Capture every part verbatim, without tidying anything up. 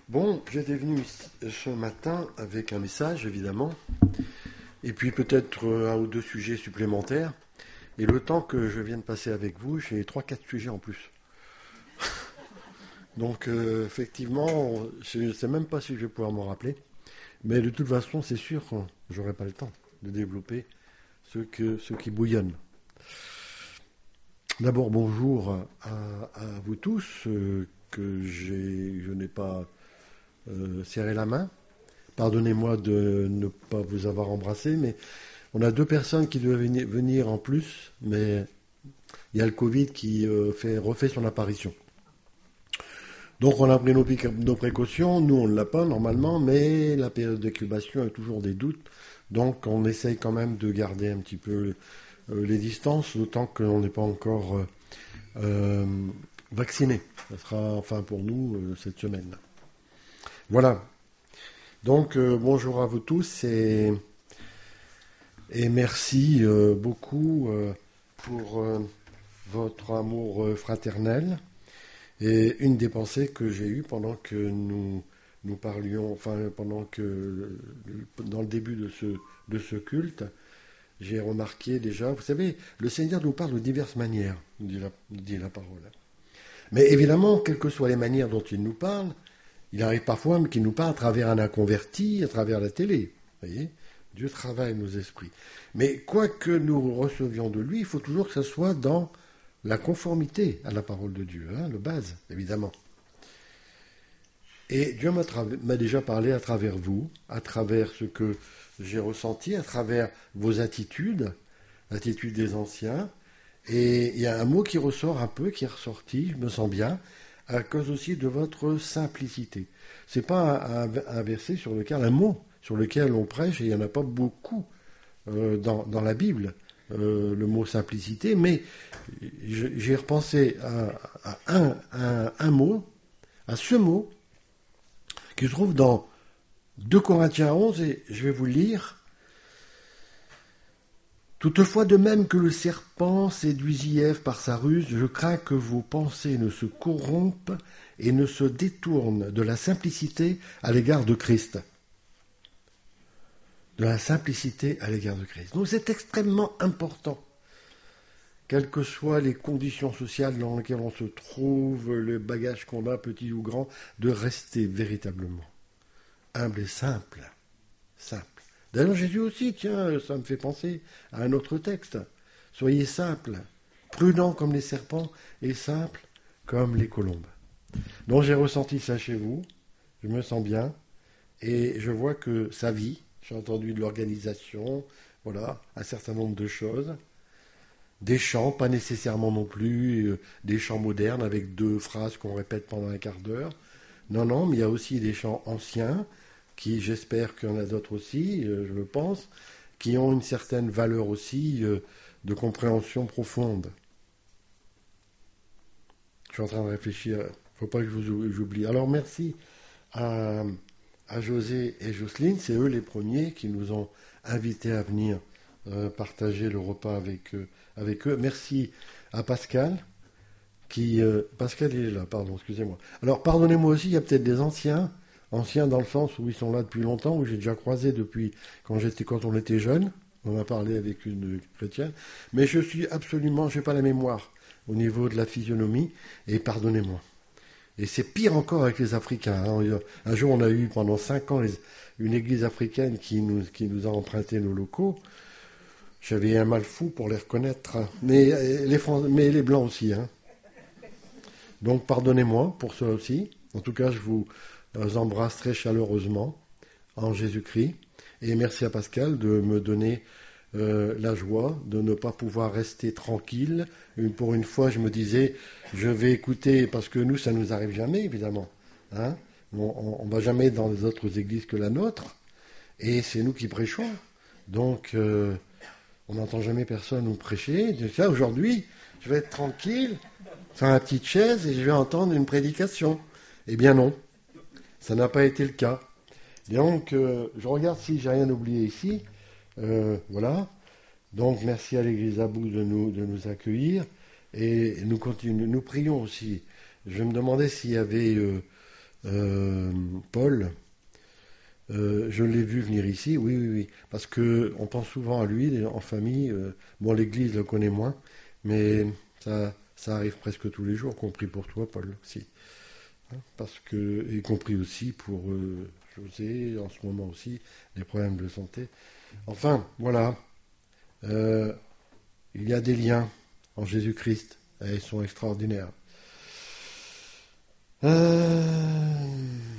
Bon, j'étais venu ce matin avec un message, évidemment, et puis peut-être euh, un ou deux sujets supplémentaires. Et le temps que je viens de passer avec vous, j'ai trois, quatre sujets en plus. Donc, euh, effectivement, je ne sais même pas si je vais pouvoir m'en rappeler. Mais de toute façon, c'est sûr que j'aurai pas le temps de développer ce, que, ce qui bouillonne. D'abord, bonjour à, à vous tous, euh, que j'ai, je n'ai pas euh, serré la main. Pardonnez-moi de ne pas vous avoir embrassé, mais on a deux personnes qui doivent venir en plus, mais il y a le Covid qui euh, fait, refait son apparition. Donc on a pris nos, nos précautions, nous on ne l'a pas normalement, mais la période d'incubation a toujours des doutes, donc on essaye quand même de garder un petit peu euh, les distances, d'autant qu'on n'est pas encore euh, euh, vacciné. Ça sera enfin pour nous euh, cette semaine. Voilà. Donc euh, bonjour à vous tous et, et merci euh, beaucoup euh, pour euh, votre amour euh, fraternel. Et une des pensées que j'ai eues pendant que nous, nous parlions, enfin pendant que dans le début de ce, de ce culte, j'ai remarqué déjà, vous savez, le Seigneur nous parle de diverses manières, dit la, dit la parole. Mais évidemment, quelles que soient les manières dont il nous parle, il arrive parfois qu'il nous parle à travers un inconverti, à travers la télé. Vous voyez, Dieu travaille nos esprits. Mais quoi que nous recevions de lui, il faut toujours que ce soit dans la conformité à la parole de Dieu, hein, le base, évidemment. Et Dieu m'a, tra- m'a déjà parlé à travers vous, à travers ce que j'ai ressenti, à travers vos attitudes, l'attitude des anciens. Et il y a un mot qui ressort un peu, qui est ressorti, je me sens bien, à cause aussi de votre simplicité. C'est pas un, un, un verset sur lequel, un mot sur lequel on prêche, et il n'y en a pas beaucoup euh, dans, dans la Bible. Euh, le mot simplicité, mais j'ai repensé à, à, un, à un mot, à ce mot, qui se trouve dans deux Corinthiens onze, et je vais vous le lire. Toutefois, de même que le serpent séduisit Ève par sa ruse, je crains que vos pensées ne se corrompent et ne se détournent de la simplicité à l'égard de Christ. De la simplicité à l'égard de Christ. Donc c'est extrêmement important. Quelles que soient les conditions sociales dans lesquelles on se trouve, le bagage qu'on a, petit ou grand, de rester véritablement humble et simple. Simple. D'ailleurs, Jésus aussi, tiens, ça me fait penser à un autre texte. Soyez simples, prudents comme les serpents et simples comme les colombes. Donc j'ai ressenti ça chez vous, je me sens bien, et je vois que ça vit. J'ai entendu de l'organisation, voilà, un certain nombre de choses. Des chants, pas nécessairement non plus euh, des chants modernes avec deux phrases qu'on répète pendant un quart d'heure. Non, non, mais il y a aussi des chants anciens, qui, j'espère qu'il y en a d'autres aussi, euh, je le pense, qui ont une certaine valeur aussi euh, de compréhension profonde. Je suis en train de réfléchir, il ne faut pas que j'oublie. Alors merci à, à José et Jocelyne, c'est eux les premiers qui nous ont invités à venir euh, partager le repas avec, euh, avec eux. Merci à Pascal, qui... Euh, Pascal il est là, pardon, excusez-moi. Alors pardonnez-moi aussi, il y a peut-être des anciens, anciens dans le sens où ils sont là depuis longtemps, où j'ai déjà croisé depuis quand j'étais, quand on était jeune. On a parlé avec une chrétienne, mais je suis absolument, je n'ai pas la mémoire au niveau de la physionomie, et pardonnez-moi. Et c'est pire encore avec les Africains. Hein. Un jour, on a eu pendant cinq ans les, une église africaine qui nous, qui nous a emprunté nos locaux. J'avais un mal fou pour les reconnaître, mais les, mais les Blancs aussi. Hein. Donc pardonnez-moi pour ça aussi. En tout cas, je vous embrasse très chaleureusement en Jésus-Christ. Et merci à Pascal de me donner euh, la joie de ne pas pouvoir rester tranquille. Pour une fois, je me disais, je vais écouter, parce que nous, ça ne nous arrive jamais, évidemment. Hein, on ne va jamais dans les autres églises que la nôtre. Et c'est nous qui prêchons. Donc, euh, on n'entend jamais personne nous prêcher. Donc là, aujourd'hui, je vais être tranquille, sur la petite chaise, et je vais entendre une prédication. Eh bien non, ça n'a pas été le cas. Donc, euh, je regarde si j'ai rien oublié ici. Euh, voilà. Donc, merci à l'Église Abou de nous, de nous accueillir. Et nous continuons, nous prions aussi. Je me demandais s'il y avait euh, euh, Paul, euh, je l'ai vu venir ici, oui, oui, oui, parce que on pense souvent à lui en famille. Euh, bon, l'Église le connaît moins, mais ça, ça arrive presque tous les jours, compris pour toi, Paul, aussi. Hein, parce que, y compris aussi pour euh, José, en ce moment aussi, des problèmes de santé. Enfin, voilà, euh, il y a des liens en Jésus-Christ, et ils sont extraordinaires. Euh...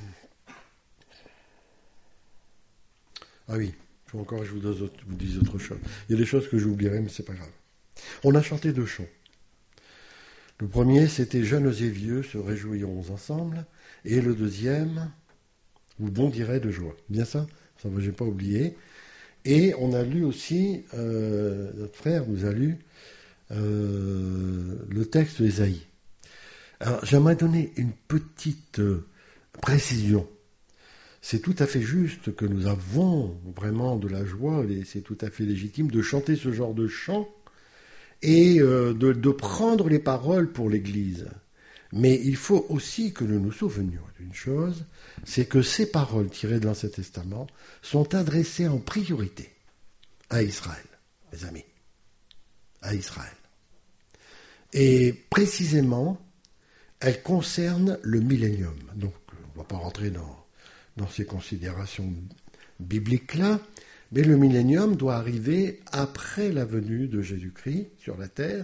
Ah oui, il faut encore que je vous, dise autre, vous dise autre chose. Il y a des choses que j'oublierai, mais c'est pas grave. On a chanté deux chants. Le premier, c'était Jeunes et vieux se réjouiront ensemble, et le deuxième, vous bondirez de joie. Bien ça, ça ne j'ai pas oublié. Et on a lu aussi, euh, notre frère nous a lu euh, le texte d'Ésaïe. Alors j'aimerais donner une petite euh, précision. C'est tout à fait juste que nous avons vraiment de la joie, et c'est tout à fait légitime de chanter ce genre de chant et euh, de, de prendre les paroles pour l'Église. Mais il faut aussi que nous nous souvenions d'une chose, c'est que ces paroles tirées de l'Ancien Testament sont adressées en priorité à Israël, mes amis, à Israël. Et précisément, elles concernent le millénium. Donc, on ne va pas rentrer dans, dans ces considérations bibliques-là, mais le millénium doit arriver après la venue de Jésus-Christ sur la terre.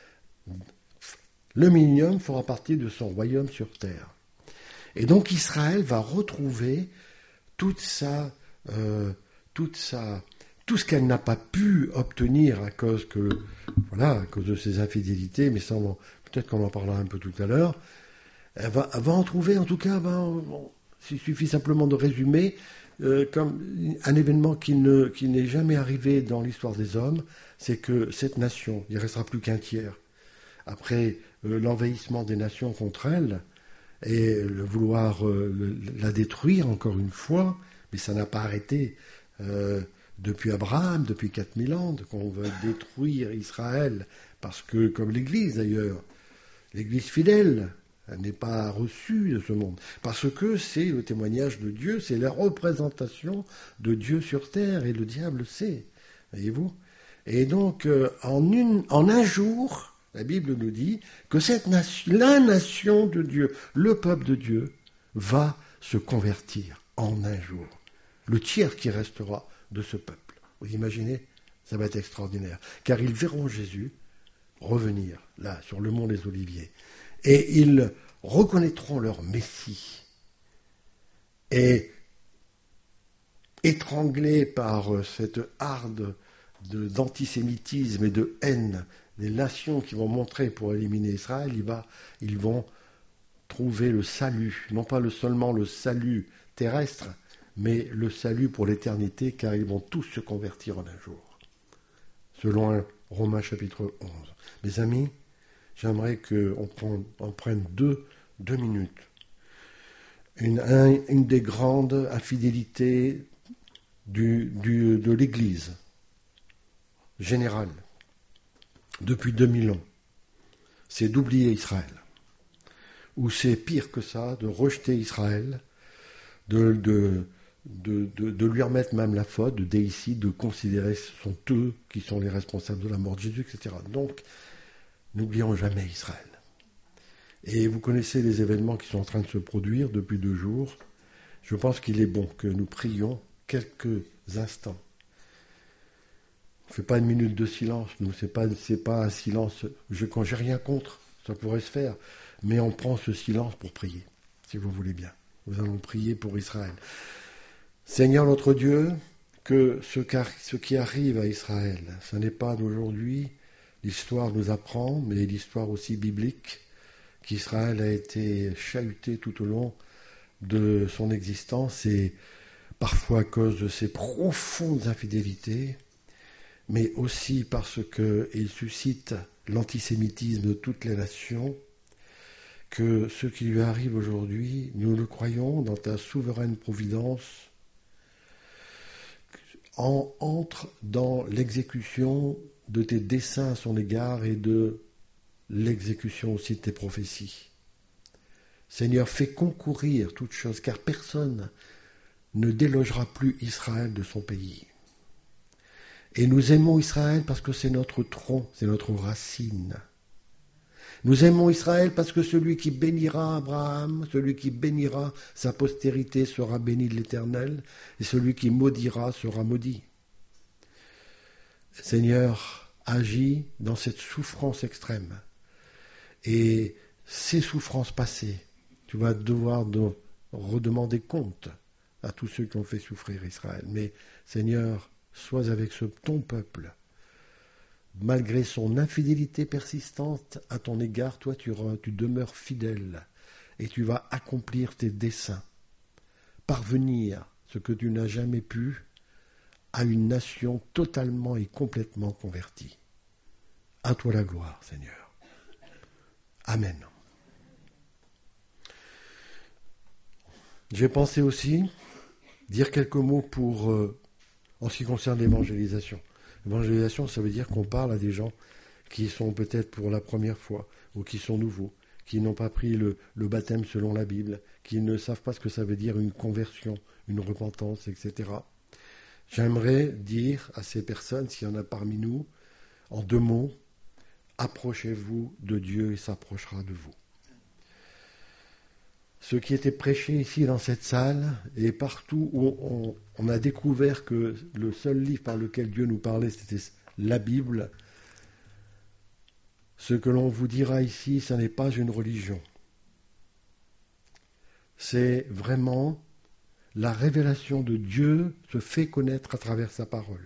Le millénium fera partie de son royaume sur terre. Et donc Israël va retrouver toute sa, euh, toute sa, tout ce qu'elle n'a pas pu obtenir à cause que, voilà, à cause de ses infidélités, mais ça, on, peut-être qu'on en parlera un peu tout à l'heure. Elle va, elle va en trouver, en tout cas, ben, bon, il suffit simplement de résumer euh, comme un événement qui, ne, qui n'est jamais arrivé dans l'histoire des hommes, c'est que cette nation, il ne restera plus qu'un tiers. Après euh, l'envahissement des nations contre elle, et le vouloir euh, le, la détruire encore une fois, mais ça n'a pas arrêté euh, depuis Abraham, depuis quatre mille ans, qu'on veut détruire Israël, parce que, comme l'Église d'ailleurs, l'Église fidèle, elle n'est pas reçue de ce monde, parce que c'est le témoignage de Dieu, c'est la représentation de Dieu sur terre, et le diable sait, voyez-vous. Et donc, euh, en, une, en un jour, la Bible nous dit que cette nation, la nation de Dieu, le peuple de Dieu, va se convertir en un jour. Le tiers qui restera de ce peuple. Vous imaginez? Ça va être extraordinaire. Car ils verront Jésus revenir, là, sur le mont des Oliviers. Et ils reconnaîtront leur Messie. Et étranglés par cette harde de, d'antisémitisme et de haine, les nations qui vont montrer pour éliminer Israël, il va, ils vont trouver le salut, non pas le, seulement le salut terrestre, mais le salut pour l'éternité, car ils vont tous se convertir en un jour. Selon Romains chapitre onze. Mes amis, j'aimerais qu'on prenne, on prenne deux, deux minutes. Une, un, une des grandes infidélités du, du, de l'Église générale, depuis deux mille ans, c'est d'oublier Israël. Ou c'est pire que ça, de rejeter Israël, de, de, de, de, de lui remettre même la faute, de déicide, de considérer que ce sont eux qui sont les responsables de la mort de Jésus, et cetera. Donc, n'oublions jamais Israël. Et vous connaissez les événements qui sont en train de se produire depuis deux jours. Je pense qu'il est bon que nous prions quelques instants. On ne fait pas une minute de silence, nous, c'est pas, c'est pas un silence, je, quand j'ai rien contre, ça pourrait se faire, mais on prend ce silence pour prier, si vous voulez bien. Nous allons prier pour Israël. Seigneur notre Dieu, que ce, ce qui arrive à Israël, ce n'est pas d'aujourd'hui, l'histoire nous apprend, mais l'histoire aussi biblique, qu'Israël a été chahuté tout au long de son existence, et parfois à cause de ses profondes infidélités, mais aussi parce qu'il suscite l'antisémitisme de toutes les nations, que ce qui lui arrive aujourd'hui, nous le croyons dans ta souveraine providence, en, entre dans l'exécution de tes desseins à son égard et de l'exécution aussi de tes prophéties. Seigneur, fais concourir toutes choses, car personne ne délogera plus Israël de son pays. Et nous aimons Israël parce que c'est notre tronc, c'est notre racine. Nous aimons Israël parce que celui qui bénira Abraham, celui qui bénira sa postérité sera béni de l'Éternel, et celui qui maudira sera maudit. Seigneur, agis dans cette souffrance extrême. Et ces souffrances passées, tu vas devoir de redemander compte à tous ceux qui ont fait souffrir Israël. Mais Seigneur, sois avec ce, ton peuple. Malgré son infidélité persistante à ton égard, toi tu, tu demeures fidèle et tu vas accomplir tes desseins, parvenir ce que tu n'as jamais pu à une nation totalement et complètement convertie. À toi la gloire, Seigneur. Amen. J'ai pensé aussi dire quelques mots pour, euh, en ce qui concerne l'évangélisation. L'évangélisation, ça veut dire qu'on parle à des gens qui sont peut-être pour la première fois ou qui sont nouveaux, qui n'ont pas pris le, le baptême selon la Bible, qui ne savent pas ce que ça veut dire une conversion, une repentance, et cetera. J'aimerais dire à ces personnes, s'il y en a parmi nous, en deux mots, approchez-vous de Dieu et s'approchera de vous. Ce qui était prêché ici dans cette salle et partout où on, on a découvert que le seul livre par lequel Dieu nous parlait, c'était la Bible. Ce que l'on vous dira ici, ce n'est pas une religion. C'est vraiment la révélation de Dieu se fait connaître à travers sa parole.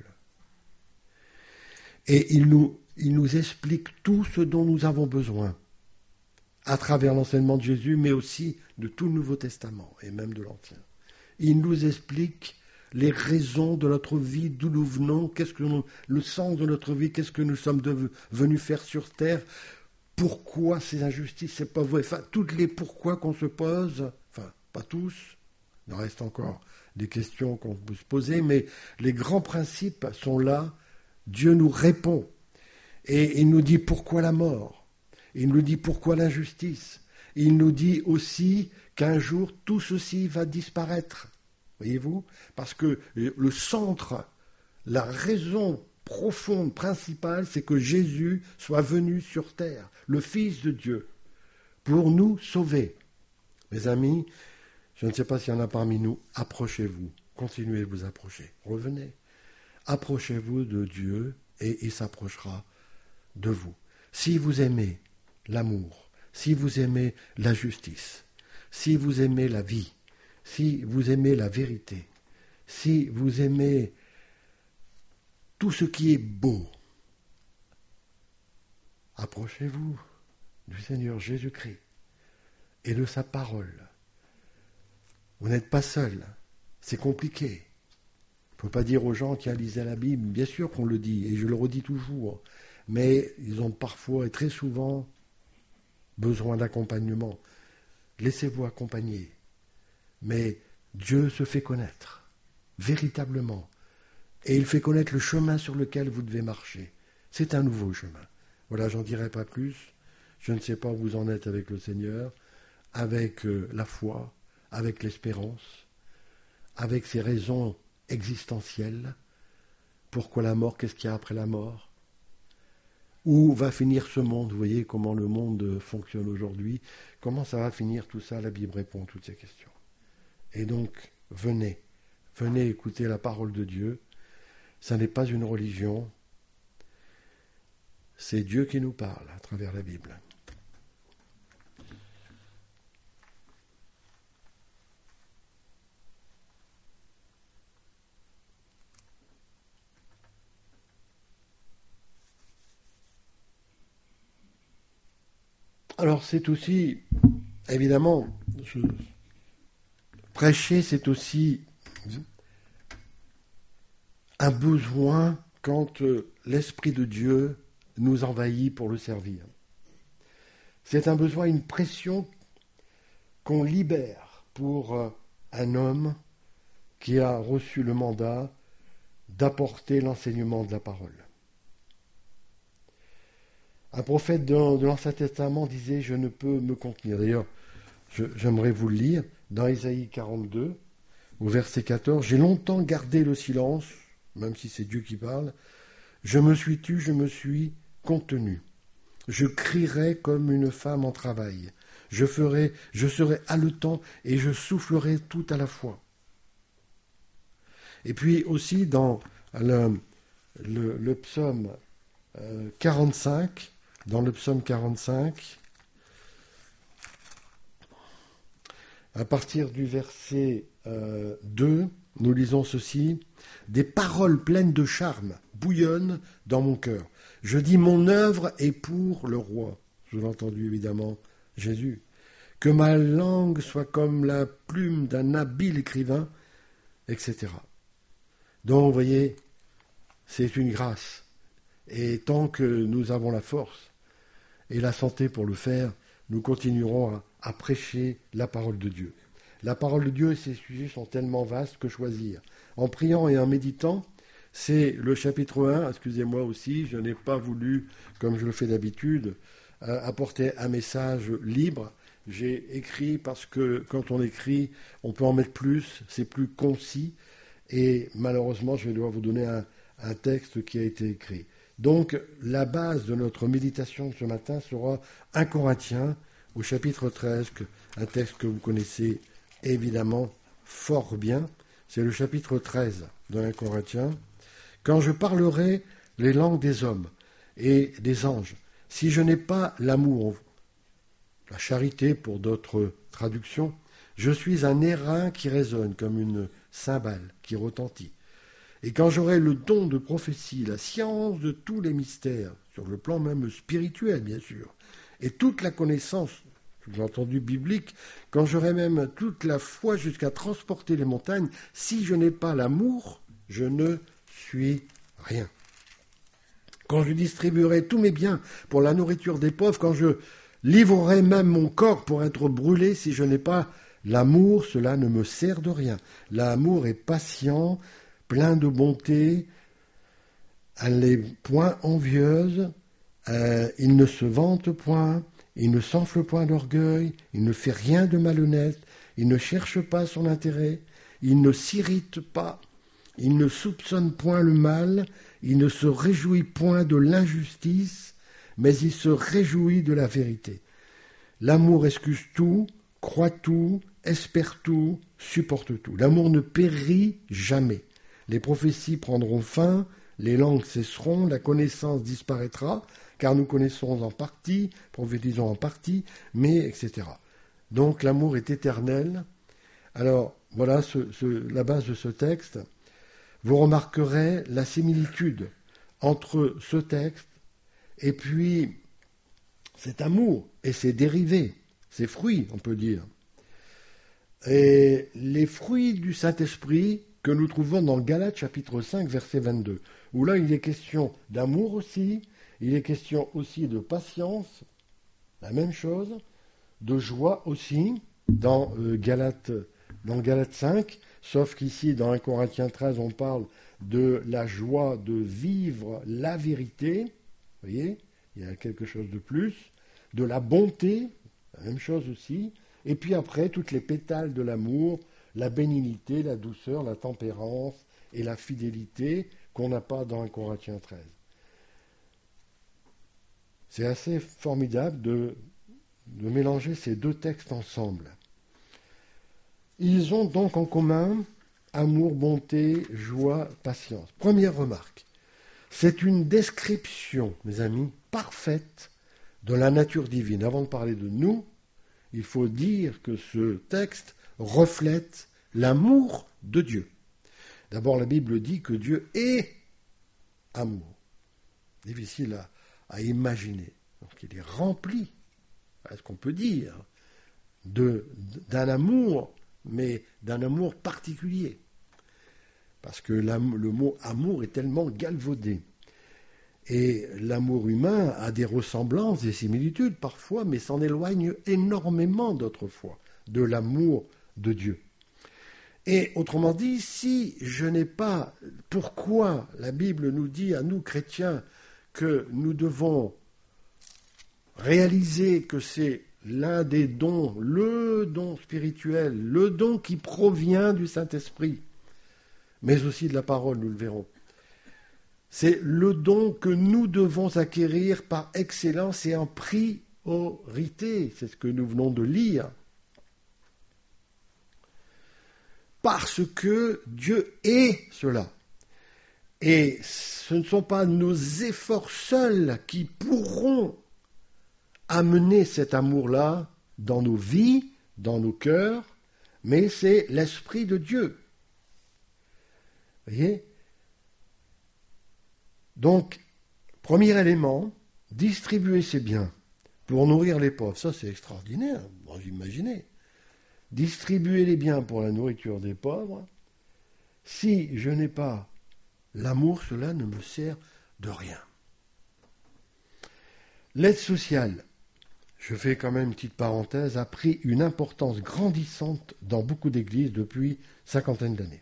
Et il nous, il nous explique tout ce dont nous avons besoin à travers l'enseignement de Jésus, mais aussi de tout le Nouveau Testament, et même de l'Ancien. Il nous explique les raisons de notre vie, d'où nous venons, qu'est-ce que nous, le sens de notre vie, qu'est-ce que nous sommes de, venus faire sur terre, pourquoi ces injustices, c'est pas vrai, enfin, toutes les pourquoi qu'on se pose, enfin, pas tous, il en reste encore des questions qu'on peut se poser, mais les grands principes sont là, Dieu nous répond, et il nous dit pourquoi la mort. Il nous dit pourquoi l'injustice. Il nous dit aussi qu'un jour, tout ceci va disparaître. Voyez-vous ? Parce que le centre, la raison profonde, principale, c'est que Jésus soit venu sur terre, le Fils de Dieu, pour nous sauver. Mes amis, je ne sais pas s'il y en a parmi nous, approchez-vous, continuez de vous approcher, revenez. Approchez-vous de Dieu et il s'approchera de vous. Si vous aimez l'amour, si vous aimez la justice, si vous aimez la vie, si vous aimez la vérité, si vous aimez tout ce qui est beau, approchez-vous du Seigneur Jésus-Christ et de sa parole. Vous n'êtes pas seul, c'est compliqué. Il ne faut pas dire aux gens qui lisent la Bible, bien sûr qu'on le dit, et je le redis toujours, mais ils ont parfois et très souvent besoin d'accompagnement. Laissez-vous accompagner. Mais Dieu se fait connaître, véritablement. Et il fait connaître le chemin sur lequel vous devez marcher. C'est un nouveau chemin. Voilà, j'en dirai pas plus. Je ne sais pas où vous en êtes avec le Seigneur, avec euh, la foi, avec l'espérance, avec ses raisons existentielles. Pourquoi la mort ? Qu'est-ce qu'il y a après la mort ? Où va finir ce monde ? Vous voyez comment le monde fonctionne aujourd'hui. Comment ça va finir tout ça ? La Bible répond à toutes ces questions. Et donc, venez, venez écouter la parole de Dieu. Ça n'est pas une religion. C'est Dieu qui nous parle à travers la Bible. Alors c'est aussi, évidemment, je, prêcher c'est aussi un besoin quand l'Esprit de Dieu nous envahit pour le servir. C'est un besoin, une pression qu'on libère pour un homme qui a reçu le mandat d'apporter l'enseignement de la parole. Un prophète de, de l'Ancien Testament disait « Je ne peux me contenir ». D'ailleurs, je, j'aimerais vous le lire, dans Ésaïe quarante-deux, au verset quatorze. « J'ai longtemps gardé le silence, même si c'est Dieu qui parle. Je me suis tu, je me suis contenu. Je crierai comme une femme en travail. Je ferai, je serai haletant et je soufflerai tout à la fois. » Et puis aussi dans le, le, le psaume euh, quarante-cinq, dans le psaume quarante-cinq, à partir du verset euh, deux, nous lisons ceci. « Des paroles pleines de charme bouillonnent dans mon cœur. Je dis mon œuvre est pour le roi. » Je l'ai entendu évidemment Jésus. « Que ma langue soit comme la plume d'un habile écrivain, et cetera » Donc, vous voyez, c'est une grâce. Et tant que nous avons la force et la santé pour le faire, nous continuerons à, à prêcher la parole de Dieu. La parole de Dieu et ses sujets sont tellement vastes que choisir. En priant et en méditant, c'est le chapitre un, excusez-moi aussi, je n'ai pas voulu, comme je le fais d'habitude, euh, apporter un message libre. J'ai écrit parce que quand on écrit, on peut en mettre plus, c'est plus concis. Et malheureusement, je vais devoir vous donner un, un texte qui a été écrit. Donc, la base de notre méditation ce matin sera un Corinthiens au chapitre treize, un texte que vous connaissez évidemment fort bien. C'est le chapitre treize de un Corinthiens. « Quand je parlerai les langues des hommes et des anges, si je n'ai pas l'amour, la charité pour d'autres traductions, je suis un airain qui résonne comme une cymbale qui retentit. Et quand j'aurai le don de prophétie, la science de tous les mystères, sur le plan même spirituel bien sûr, et toute la connaissance, j'ai entendu biblique, quand j'aurai même toute la foi jusqu'à transporter les montagnes, si je n'ai pas l'amour, je ne suis rien. Quand je distribuerai tous mes biens pour la nourriture des pauvres, quand je livrerai même mon corps pour être brûlé, si je n'ai pas l'amour, cela ne me sert de rien. L'amour est patient, plein de bonté, elle n'est point envieuse, euh, il ne se vante point, il ne s'enfle point d'orgueil, il ne fait rien de malhonnête, il ne cherche pas son intérêt, il ne s'irrite pas, il ne soupçonne point le mal, il ne se réjouit point de l'injustice, mais il se réjouit de la vérité. L'amour excuse tout, croit tout, espère tout, supporte tout. L'amour ne périt jamais. Les prophéties prendront fin, les langues cesseront, la connaissance disparaîtra, car nous connaissons en partie, prophétisons en partie, mais et cetera. Donc l'amour est éternel. Alors voilà ce, ce, la base de ce texte. Vous remarquerez la similitude entre ce texte et puis cet amour et ses dérivés, ses fruits, on peut dire. Et les fruits du Saint-Esprit que nous trouvons dans Galates chapitre cinq, verset vingt-deux, où là il est question d'amour aussi, il est question aussi de patience, la même chose, de joie aussi, dans euh, Galates, dans Galates cinq, sauf qu'ici dans un Corinthiens treize, on parle de la joie de vivre la vérité, vous voyez, il y a quelque chose de plus, de la bonté, la même chose aussi, et puis après, toutes les pétales de l'amour, la bénignité, la douceur, la tempérance et la fidélité qu'on n'a pas dans un Corinthiens treize. C'est assez formidable de, de mélanger ces deux textes ensemble. Ils ont donc en commun amour, bonté, joie, patience. Première remarque, c'est une description, mes amis, parfaite de la nature divine. Avant de parler de nous, il faut dire que ce texte reflète l'amour de Dieu. D'abord, la Bible dit que Dieu est amour. Difficile à, à imaginer. Donc, il est rempli, est-ce qu'on peut dire, de, d'un amour, mais d'un amour particulier. Parce que le mot amour est tellement galvaudé. Et l'amour humain a des ressemblances, des similitudes parfois, mais s'en éloigne énormément d'autres fois de l'amour de Dieu. Et autrement dit, si je n'ai pas... Pourquoi la Bible nous dit à nous chrétiens que nous devons réaliser que c'est l'un des dons, le don spirituel, le don qui provient du Saint-Esprit, mais aussi de la parole, nous le verrons. C'est le don que nous devons acquérir par excellence et en priorité. C'est ce que nous venons de lire. Parce que Dieu est cela. Et ce ne sont pas nos efforts seuls qui pourront amener cet amour-là dans nos vies, dans nos cœurs, mais c'est l'Esprit de Dieu. Vous voyez ? Donc, premier élément, distribuer ses biens pour nourrir les pauvres. Ça, c'est extraordinaire, vous imaginez. Distribuer les biens pour la nourriture des pauvres. Si je n'ai pas l'amour, cela ne me sert de rien. L'aide sociale, je fais quand même une petite parenthèse, a pris une importance grandissante dans beaucoup d'églises depuis cinquantaine d'années.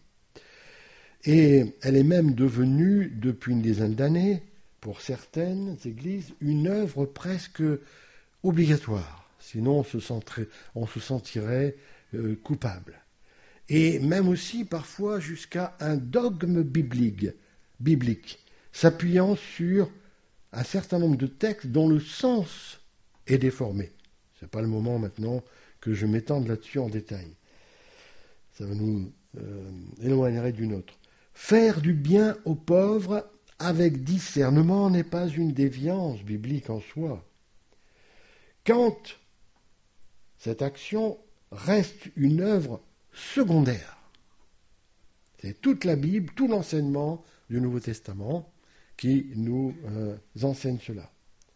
Et elle est même devenue, depuis une dizaine d'années, pour certaines églises, une œuvre presque obligatoire. Sinon, on se sentirait, on se sentirait euh, coupable. Et même aussi, parfois, jusqu'à un dogme biblique, biblique, s'appuyant sur un certain nombre de textes dont le sens est déformé. Ce n'est pas le moment maintenant que je m'étende là-dessus en détail. Ça va nous euh, éloigner d'une autre. Faire du bien aux pauvres avec discernement n'est pas une déviance biblique en soi. Quand cette action reste une œuvre secondaire, c'est toute la Bible, tout l'enseignement du Nouveau Testament qui nous euh, enseigne cela.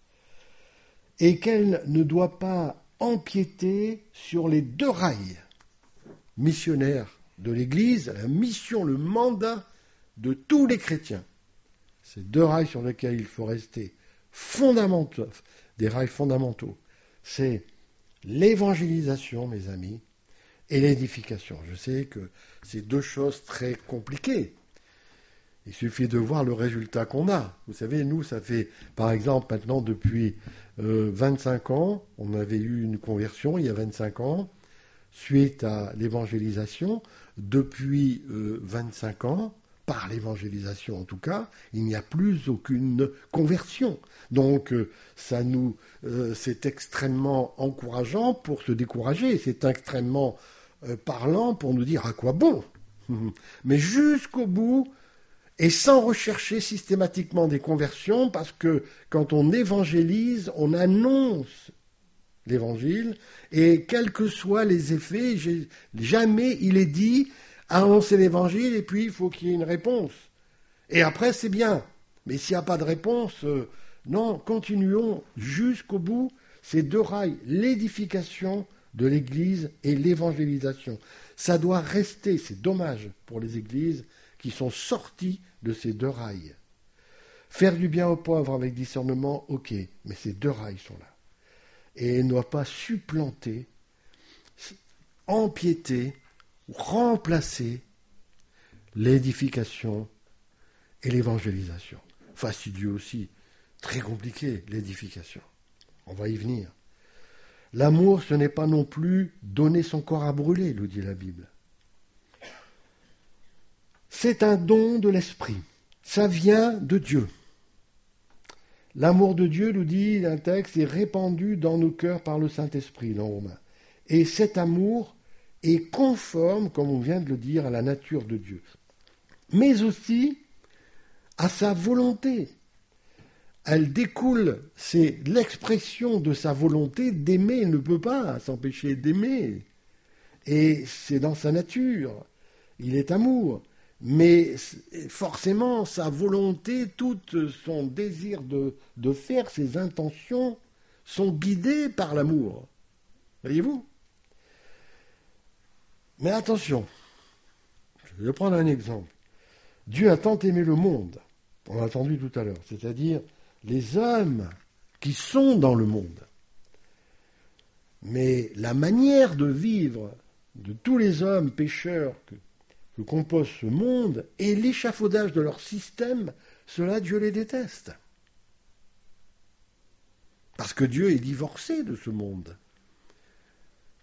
Et qu'elle ne doit pas empiéter sur les deux rails missionnaires de l'Église, la mission, le mandat de tous les chrétiens. Ces deux rails sur lesquels il faut rester fondamentaux, des rails fondamentaux, c'est l'évangélisation, mes amis, et l'édification. Je sais que c'est deux choses très compliquées. Il suffit de voir le résultat qu'on a. Vous savez, nous, ça fait, par exemple, maintenant, depuis euh, vingt-cinq ans, on avait eu une conversion il y a vingt-cinq ans, suite à l'évangélisation. Depuis euh, vingt-cinq ans, par l'évangélisation en tout cas, il n'y a plus aucune conversion. Donc, euh, ça nous, euh, c'est extrêmement encourageant pour se décourager, c'est extrêmement euh, parlant pour nous dire à quoi bon. Mais jusqu'au bout, et sans rechercher systématiquement des conversions, parce que quand on évangélise, on annonce l'évangile, et quels que soient les effets, jamais il est dit annoncer l'évangile et puis il faut qu'il y ait une réponse. Et après c'est bien, mais s'il n'y a pas de réponse, euh, non, continuons jusqu'au bout ces deux rails, l'édification de l'Église et l'évangélisation. Ça doit rester, c'est dommage pour les églises qui sont sorties de ces deux rails. Faire du bien aux pauvres avec discernement, ok, mais ces deux rails sont là. Et ne doit pas supplanter, empiéter, remplacer l'édification et l'évangélisation. Fastidieux aussi, très compliqué l'édification. On va y venir. L'amour, ce n'est pas non plus donner son corps à brûler, nous dit la Bible. C'est un don de l'esprit. Ça vient de Dieu. L'amour de Dieu, nous dit un texte, est répandu dans nos cœurs par le Saint-Esprit, dans Romains. Et cet amour est conforme, comme on vient de le dire, à la nature de Dieu, mais aussi à sa volonté. Elle découle, c'est l'expression de sa volonté d'aimer. Il ne peut pas s'empêcher d'aimer. Et c'est dans sa nature. Il est amour. Mais forcément, sa volonté, tout son désir de, de faire, ses intentions, sont guidées par l'amour. Voyez-vous ? Mais attention, je vais prendre un exemple. Dieu a tant aimé le monde, on l'a entendu tout à l'heure, c'est-à-dire les hommes qui sont dans le monde. Mais la manière de vivre de tous les hommes pécheurs que que compose ce monde et l'échafaudage de leur système, cela Dieu les déteste. Parce que Dieu est divorcé de ce monde.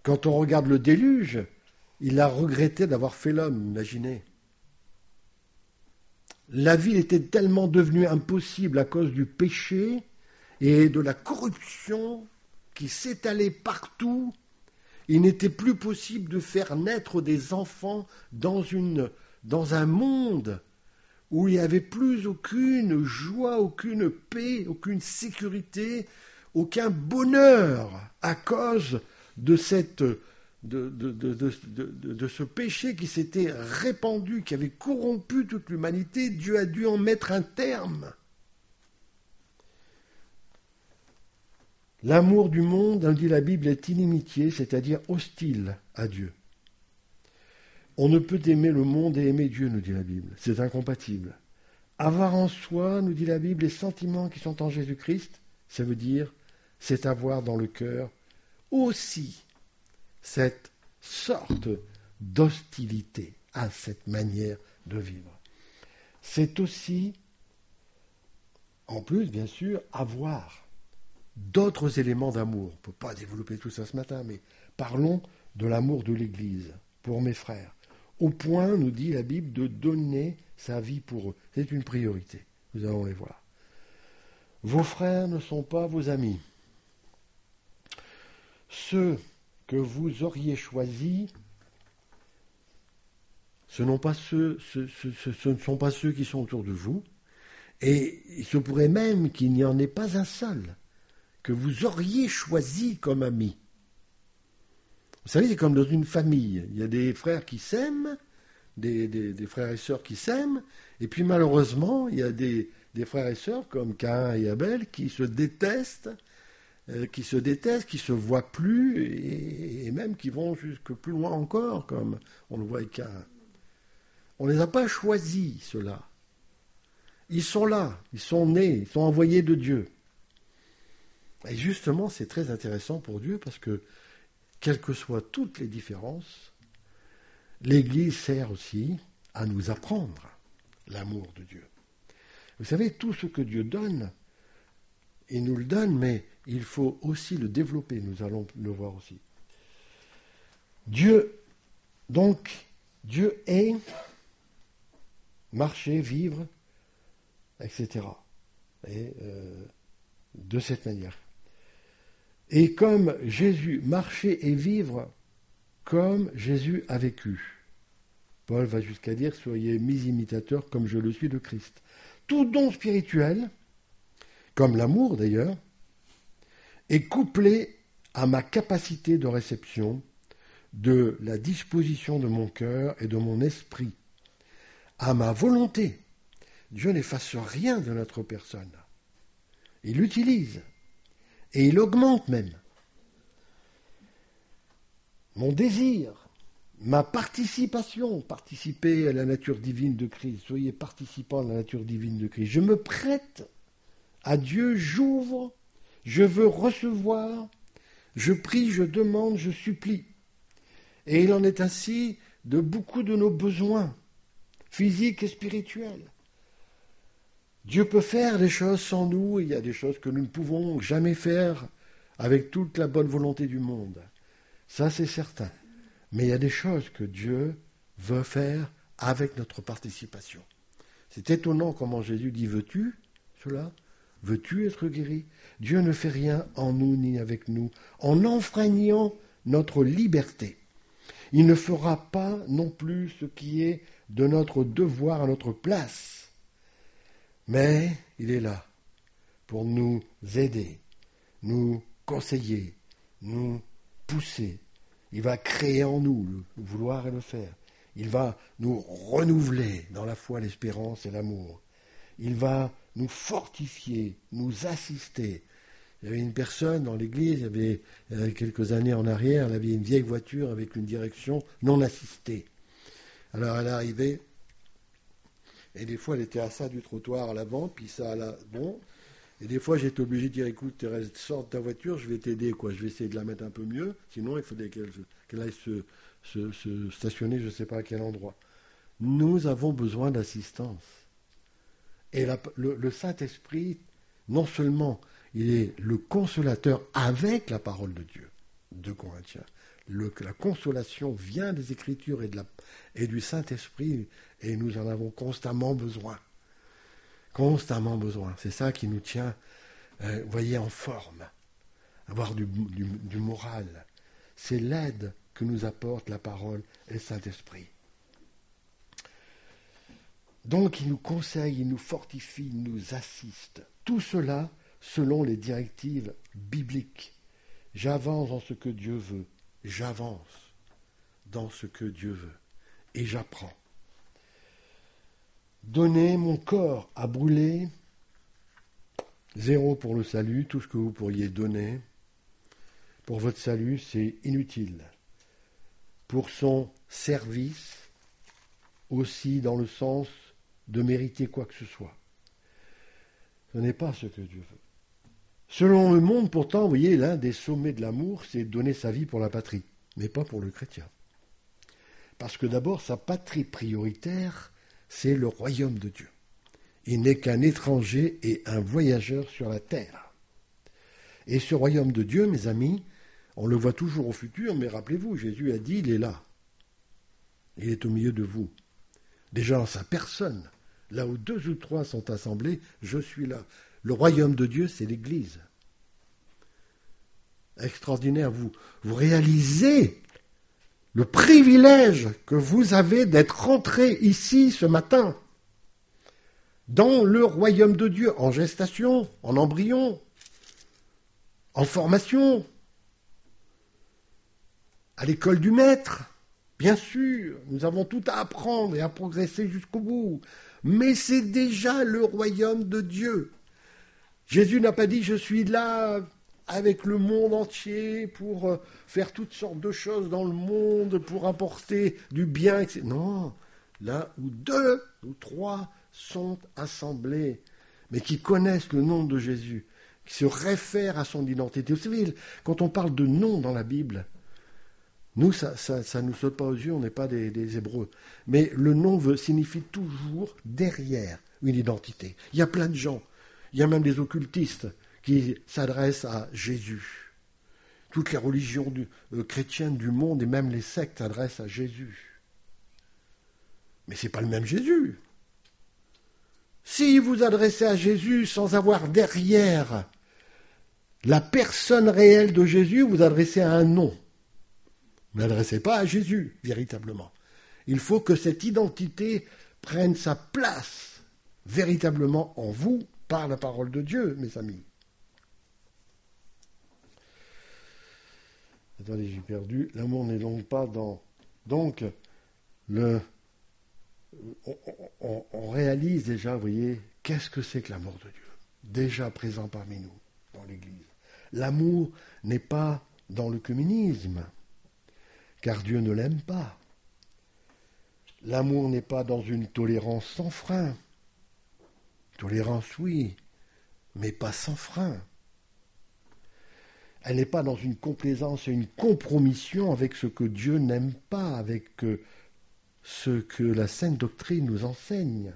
Quand on regarde le déluge, il a regretté d'avoir fait l'homme, imaginez. La vie était tellement devenue impossible à cause du péché et de la corruption qui s'étalait partout. Il n'était plus possible de faire naître des enfants dans, une, dans un monde où il n'y avait plus aucune joie, aucune paix, aucune sécurité, aucun bonheur à cause de, cette, de, de, de, de, de, de ce péché qui s'était répandu, qui avait corrompu toute l'humanité. Dieu a dû en mettre un terme. L'amour du monde, dit la Bible, est inimitié, c'est-à-dire hostile à Dieu. On ne peut aimer le monde et aimer Dieu, nous dit la Bible. C'est incompatible. Avoir en soi, nous dit la Bible, les sentiments qui sont en Jésus-Christ, ça veut dire, c'est avoir dans le cœur aussi cette sorte d'hostilité à cette manière de vivre. C'est aussi, en plus, bien sûr, avoir d'autres éléments d'amour. On ne peut pas développer tout ça ce matin, mais parlons de l'amour de l'Église pour mes frères. Au point, nous dit la Bible, de donner sa vie pour eux. C'est une priorité. Nous allons les voir. Vos frères ne sont pas vos amis. Ceux que vous auriez choisis, ce, n'ont pas ceux, ce, ce, ce, ce ne sont pas ceux qui sont autour de vous. Et il se pourrait même qu'il n'y en ait pas un seul que vous auriez choisi comme ami. Vous savez, c'est comme dans une famille. Il y a des frères qui s'aiment, des, des, des frères et sœurs qui s'aiment, et puis malheureusement, il y a des, des frères et sœurs comme Caïn et Abel qui se détestent, euh, qui se détestent, qui se voient plus, et, et même qui vont jusque plus loin encore, comme on le voit avec Caïn. On ne les a pas choisis, ceux-là. Ils sont là, ils sont nés, ils sont envoyés de Dieu. Et justement, c'est très intéressant pour Dieu parce que, quelles que soient toutes les différences, l'Église sert aussi à nous apprendre l'amour de Dieu. Vous savez, tout ce que Dieu donne, il nous le donne, mais il faut aussi le développer, nous allons le voir aussi. Dieu, donc, Dieu est, marcher, vivre, et cetera. Et euh, de cette manière. Et comme Jésus marchait et vivre comme Jésus a vécu. Paul va jusqu'à dire, soyez mes imitateurs comme je le suis de Christ. Tout don spirituel, comme l'amour d'ailleurs, est couplé à ma capacité de réception, de la disposition de mon cœur et de mon esprit, à ma volonté. Dieu n'efface rien de notre personne. Il l'utilise. Et il augmente même. Mon désir, ma participation, participer à la nature divine de Christ, soyez participants à la nature divine de Christ. Je me prête à Dieu, j'ouvre, je veux recevoir, je prie, je demande, je supplie. Et il en est ainsi de beaucoup de nos besoins, physiques et spirituels. Dieu peut faire des choses sans nous, et il y a des choses que nous ne pouvons jamais faire avec toute la bonne volonté du monde. Ça, c'est certain. Mais il y a des choses que Dieu veut faire avec notre participation. C'est étonnant comment Jésus dit « Veux-tu cela ? Veux-tu être guéri ?» Dieu ne fait rien en nous ni avec nous, en enfreignant notre liberté. Il ne fera pas non plus ce qui est de notre devoir à notre place. Mais il est là pour nous aider, nous conseiller, nous pousser. Il va créer en nous le vouloir et le faire. Il va nous renouveler dans la foi, l'espérance et l'amour. Il va nous fortifier, nous assister. Il y avait une personne dans l'église, il y avait euh, quelques années en arrière, elle avait une vieille voiture avec une direction non assistée. Alors elle arrivait. Et des fois, elle était à ça du trottoir à l'avant, puis ça à la... Bon. Et des fois, j'étais obligé de dire, écoute, Thérèse, sors de ta voiture, je vais t'aider, quoi. Je vais essayer de la mettre un peu mieux. Sinon, il faudrait qu'elle, qu'elle aille se, se, se stationner, je ne sais pas à quel endroit. Nous avons besoin d'assistance. Et la, le, le Saint-Esprit, non seulement, il est le consolateur avec la parole de Dieu, deux Corinthiens. Le, la consolation vient des Écritures et, de la, et du Saint-Esprit, et nous en avons constamment besoin. Constamment besoin. C'est ça qui nous tient, euh, vous voyez, en forme. Avoir du, du, du moral. C'est l'aide que nous apporte la parole et le Saint-Esprit. Donc il nous conseille, il nous fortifie, il nous assiste. Tout cela selon les directives bibliques. J'avance dans ce que Dieu veut. J'avance dans ce que Dieu veut. Et j'apprends. Donner mon corps à brûler, zéro pour le salut, tout ce que vous pourriez donner. Pour votre salut, c'est inutile. Pour son service, aussi dans le sens de mériter quoi que ce soit. Ce n'est pas ce que Dieu veut. Selon le monde, pourtant, vous voyez, l'un des sommets de l'amour, c'est donner sa vie pour la patrie, mais pas pour le chrétien. Parce que d'abord, sa patrie prioritaire, c'est le royaume de Dieu. Il n'est qu'un étranger et un voyageur sur la terre. Et ce royaume de Dieu, mes amis, on le voit toujours au futur, mais rappelez-vous, Jésus a dit, il est là. Il est au milieu de vous. Déjà en sa personne, là où deux ou trois sont assemblés, je suis là. Le royaume de Dieu, c'est l'Église. Extraordinaire, vous, vous réalisez le privilège que vous avez d'être rentré ici ce matin, dans le royaume de Dieu, en gestation, en embryon, en formation, à l'école du maître. Bien sûr, nous avons tout à apprendre et à progresser jusqu'au bout, mais c'est déjà le royaume de Dieu. Jésus n'a pas dit « je suis là avec le monde entier pour faire toutes sortes de choses dans le monde, pour apporter du bien, et cetera » Non, là où deux ou trois sont assemblés, mais qui connaissent le nom de Jésus, qui se réfèrent à son identité. Vous savez, quand on parle de nom dans la Bible, nous, ça ne nous saute pas aux yeux, on n'est pas des, des Hébreux. Mais le nom veut, signifie toujours derrière une identité. Il y a plein de gens. Il y a même des occultistes qui s'adressent à Jésus. Toutes les religions du, euh, chrétiennes du monde et même les sectes s'adressent à Jésus. Mais ce n'est pas le même Jésus. Si vous adressez à Jésus sans avoir derrière la personne réelle de Jésus, vous adressez à un nom. Vous n'adressez pas à Jésus, véritablement. Il faut que cette identité prenne sa place véritablement en vous, par la parole de Dieu, mes amis. Attendez, j'ai perdu. L'amour n'est donc pas dans... Donc, le... on, on, on réalise déjà, vous voyez, qu'est-ce que c'est que l'amour de Dieu, déjà présent parmi nous, dans l'Église. L'amour n'est pas dans le communisme, car Dieu ne l'aime pas. L'amour n'est pas dans une tolérance sans frein. Tolérance, oui, mais pas sans frein. Elle n'est pas dans une complaisance et une compromission avec ce que Dieu n'aime pas, avec ce que la Sainte Doctrine nous enseigne.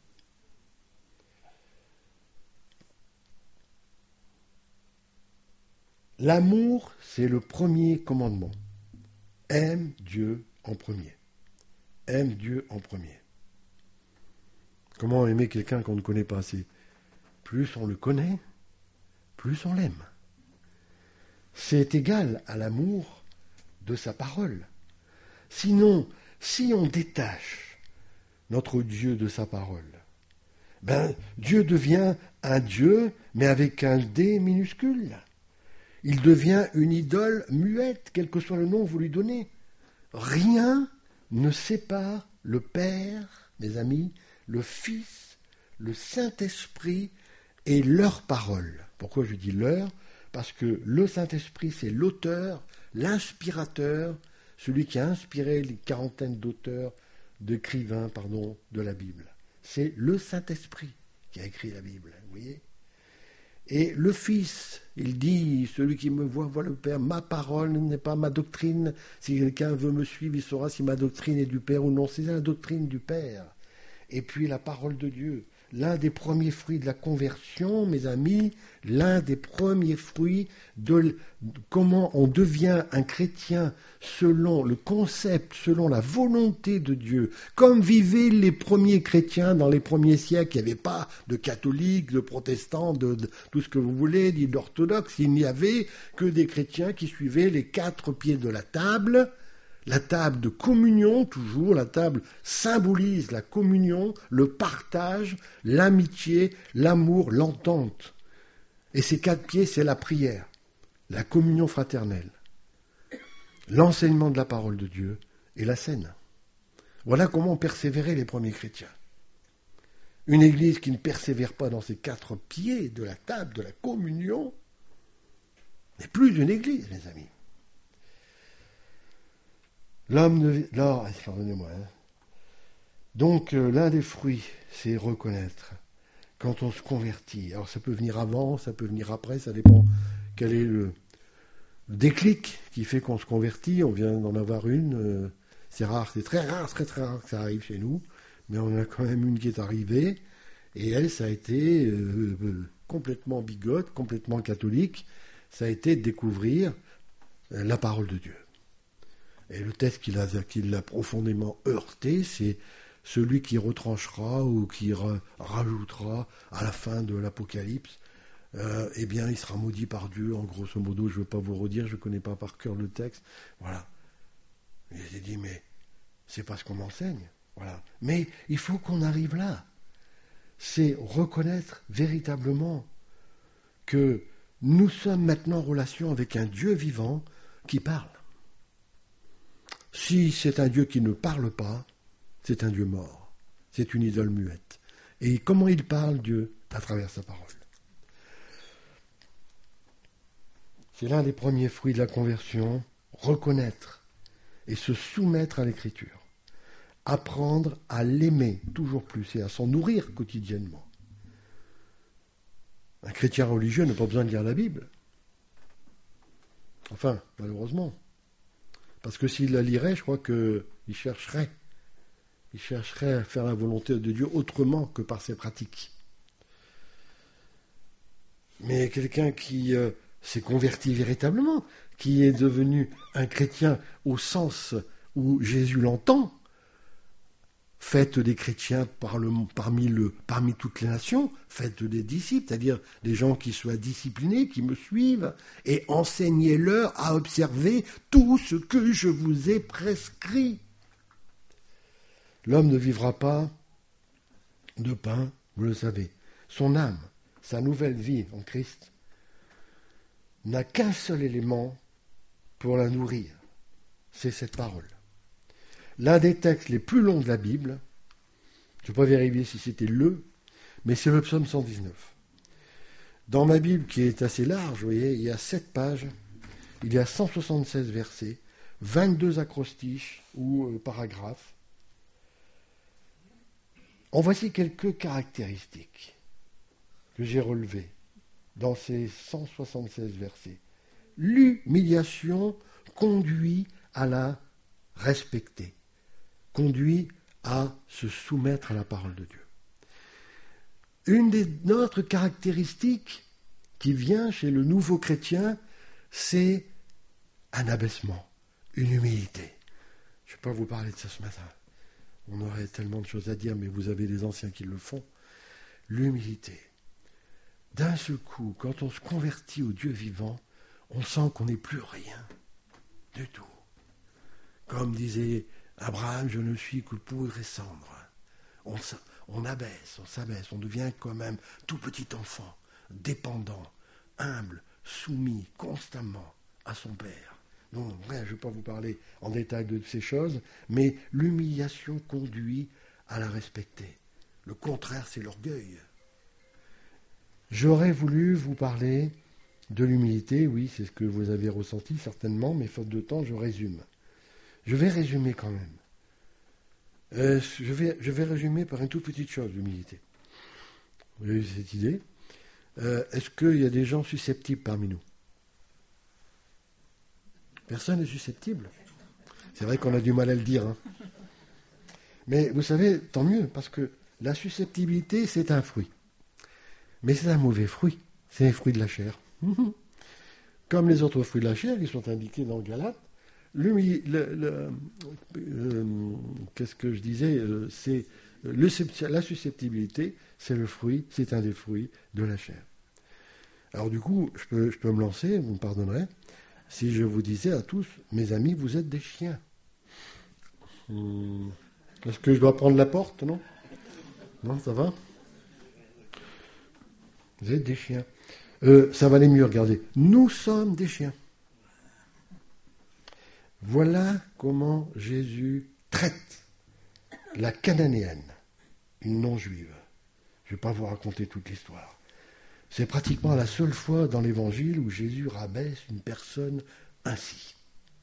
L'amour, c'est le premier commandement. Aime Dieu en premier. Aime Dieu en premier. Comment aimer quelqu'un qu'on ne connaît pas assez? Plus on le connaît, plus on l'aime. C'est égal à l'amour de sa parole. Sinon, si on détache notre Dieu de sa parole, ben, Dieu devient un Dieu, mais avec un D minuscule. Il devient une idole muette, quel que soit le nom que vous lui donnez. Rien ne sépare le Père, mes amis, le Fils, le Saint-Esprit et leur parole. Pourquoi je dis leur? Parce que le Saint-Esprit, c'est l'auteur, l'inspirateur, celui qui a inspiré les quarantaines d'auteurs, d'écrivains, pardon, de la Bible. C'est le Saint-Esprit qui a écrit la Bible, vous voyez? Et le Fils, il dit, celui qui me voit, voit le Père. Ma parole n'est pas ma doctrine. Si quelqu'un veut me suivre, il saura si ma doctrine est du Père ou non. C'est la doctrine du Père. Et puis la parole de Dieu. l'un des premiers fruits de la conversion, mes amis, l'un des premiers fruits de comment on devient un chrétien selon le concept, selon la volonté de Dieu, comme vivaient les premiers chrétiens dans les premiers siècles. Il n'y avait pas de catholiques, de protestants, de, de tout ce que vous voulez, ni d'orthodoxes. Il n'y avait que des chrétiens qui suivaient les quatre pieds de la table. La table de communion, toujours, la table symbolise la communion, le partage, l'amitié, l'amour, l'entente. Et ces quatre pieds, c'est la prière, la communion fraternelle, l'enseignement de la parole de Dieu et la scène. Voilà comment ont persévéré les premiers chrétiens. Une église qui ne persévère pas dans ces quatre pieds de la table de la communion n'est plus une église, les amis. L'homme ne... Non, pardonnez-moi. Hein. Donc, euh, l'un des fruits, c'est reconnaître. Quand on se convertit, alors ça peut venir avant, ça peut venir après, ça dépend quel est le, le déclic qui fait qu'on se convertit. On vient d'en avoir une. Euh, c'est rare, c'est très rare, très très rare que ça arrive chez nous. Mais on a quand même une qui est arrivée. Et elle, ça a été euh, euh, complètement bigote, complètement catholique. Ça a été de découvrir euh, la parole de Dieu. Et le texte qui l'a, qui l'a profondément heurté, c'est celui qui retranchera ou qui ra- rajoutera à la fin de l'Apocalypse, euh, eh bien, il sera maudit par Dieu. En grosso modo, je ne veux pas vous redire, je ne connais pas par cœur le texte. Voilà. Et j'ai dit, mais c'est pas ce qu'on enseigne. Voilà. Mais il faut qu'on arrive là. C'est reconnaître véritablement que nous sommes maintenant en relation avec un Dieu vivant qui parle. Si c'est un Dieu qui ne parle pas, c'est un Dieu mort. C'est une idole muette. Et comment il parle, Dieu? À travers sa parole. C'est l'un des premiers fruits de la conversion, reconnaître et se soumettre à l'Écriture. Apprendre à l'aimer toujours plus et à s'en nourrir quotidiennement. Un chrétien religieux n'a pas besoin de lire la Bible. Enfin, malheureusement. Parce que s'il la lirait, je crois qu'il chercherait. Il chercherait à faire la volonté de Dieu autrement que par ses pratiques. Mais quelqu'un qui euh, s'est converti véritablement, qui est devenu un chrétien au sens où Jésus l'entend, faites des chrétiens par le, parmi, le, parmi toutes les nations, faites des disciples, c'est-à-dire des gens qui soient disciplinés, qui me suivent, et enseignez-leur à observer tout ce que je vous ai prescrit. L'homme ne vivra pas de pain, vous le savez. Son âme, sa nouvelle vie en Christ, n'a qu'un seul élément pour la nourrir, c'est cette parole. L'un des textes les plus longs de la Bible, je ne vais pas vérifier si c'était le, mais c'est le psaume cent dix-neuf. Dans ma Bible, qui est assez large, vous voyez, il y a sept pages, il y a cent soixante-seize versets, vingt-deux acrostiches ou euh, paragraphes. En voici quelques caractéristiques que j'ai relevées dans ces cent soixante-seize versets. L'humiliation conduit à la respecter, conduit à se soumettre à la parole de Dieu. Une des autres caractéristiques qui vient chez le nouveau chrétien, c'est un abaissement, une humilité. Je ne vais pas vous parler de ça ce matin. On aurait tellement de choses à dire, mais vous avez les anciens qui le font. L'humilité. D'un seul coup, quand on se convertit au Dieu vivant, on sent qu'on n'est plus rien du tout. Comme disait Abraham, je ne suis que poudre et cendre. On, on abaisse, on s'abaisse, on devient comme un tout petit enfant, dépendant, humble, soumis constamment à son Père. Non, je ne vais pas vous parler en détail de ces choses, mais l'humiliation conduit à la respecter. Le contraire, c'est l'orgueil. J'aurais voulu vous parler de l'humilité, oui, c'est ce que vous avez ressenti certainement, mais faute de temps, je résume. Je vais résumer quand même. Euh, je, vais, je vais résumer par une toute petite chose, l'humilité. Vous avez eu cette idée? euh, Est-ce qu'il y a des gens susceptibles parmi nous? Personne n'est susceptible. C'est vrai qu'on a du mal à le dire. Hein. Mais vous savez, tant mieux, parce que La susceptibilité, c'est un fruit. Mais c'est un mauvais fruit. C'est un fruit de la chair. Comme les autres fruits de la chair qui sont indiqués dans Galates, le, le, euh, qu'est-ce que je disais euh, c'est le, la susceptibilité, c'est le fruit, c'est un des fruits de la chair. Alors du coup, je peux, je peux me lancer, vous me pardonnerez, si je vous disais à tous, mes amis, vous êtes des chiens. Hum, est-ce que je dois prendre la porte, non? Non, ça va? Vous êtes des chiens. Euh, ça va aller mieux, regardez. Nous sommes des chiens. Voilà comment Jésus traite la cananéenne, une non-juive. Je ne vais pas vous raconter toute l'histoire. C'est pratiquement la seule fois dans l'Évangile où Jésus rabaisse une personne ainsi.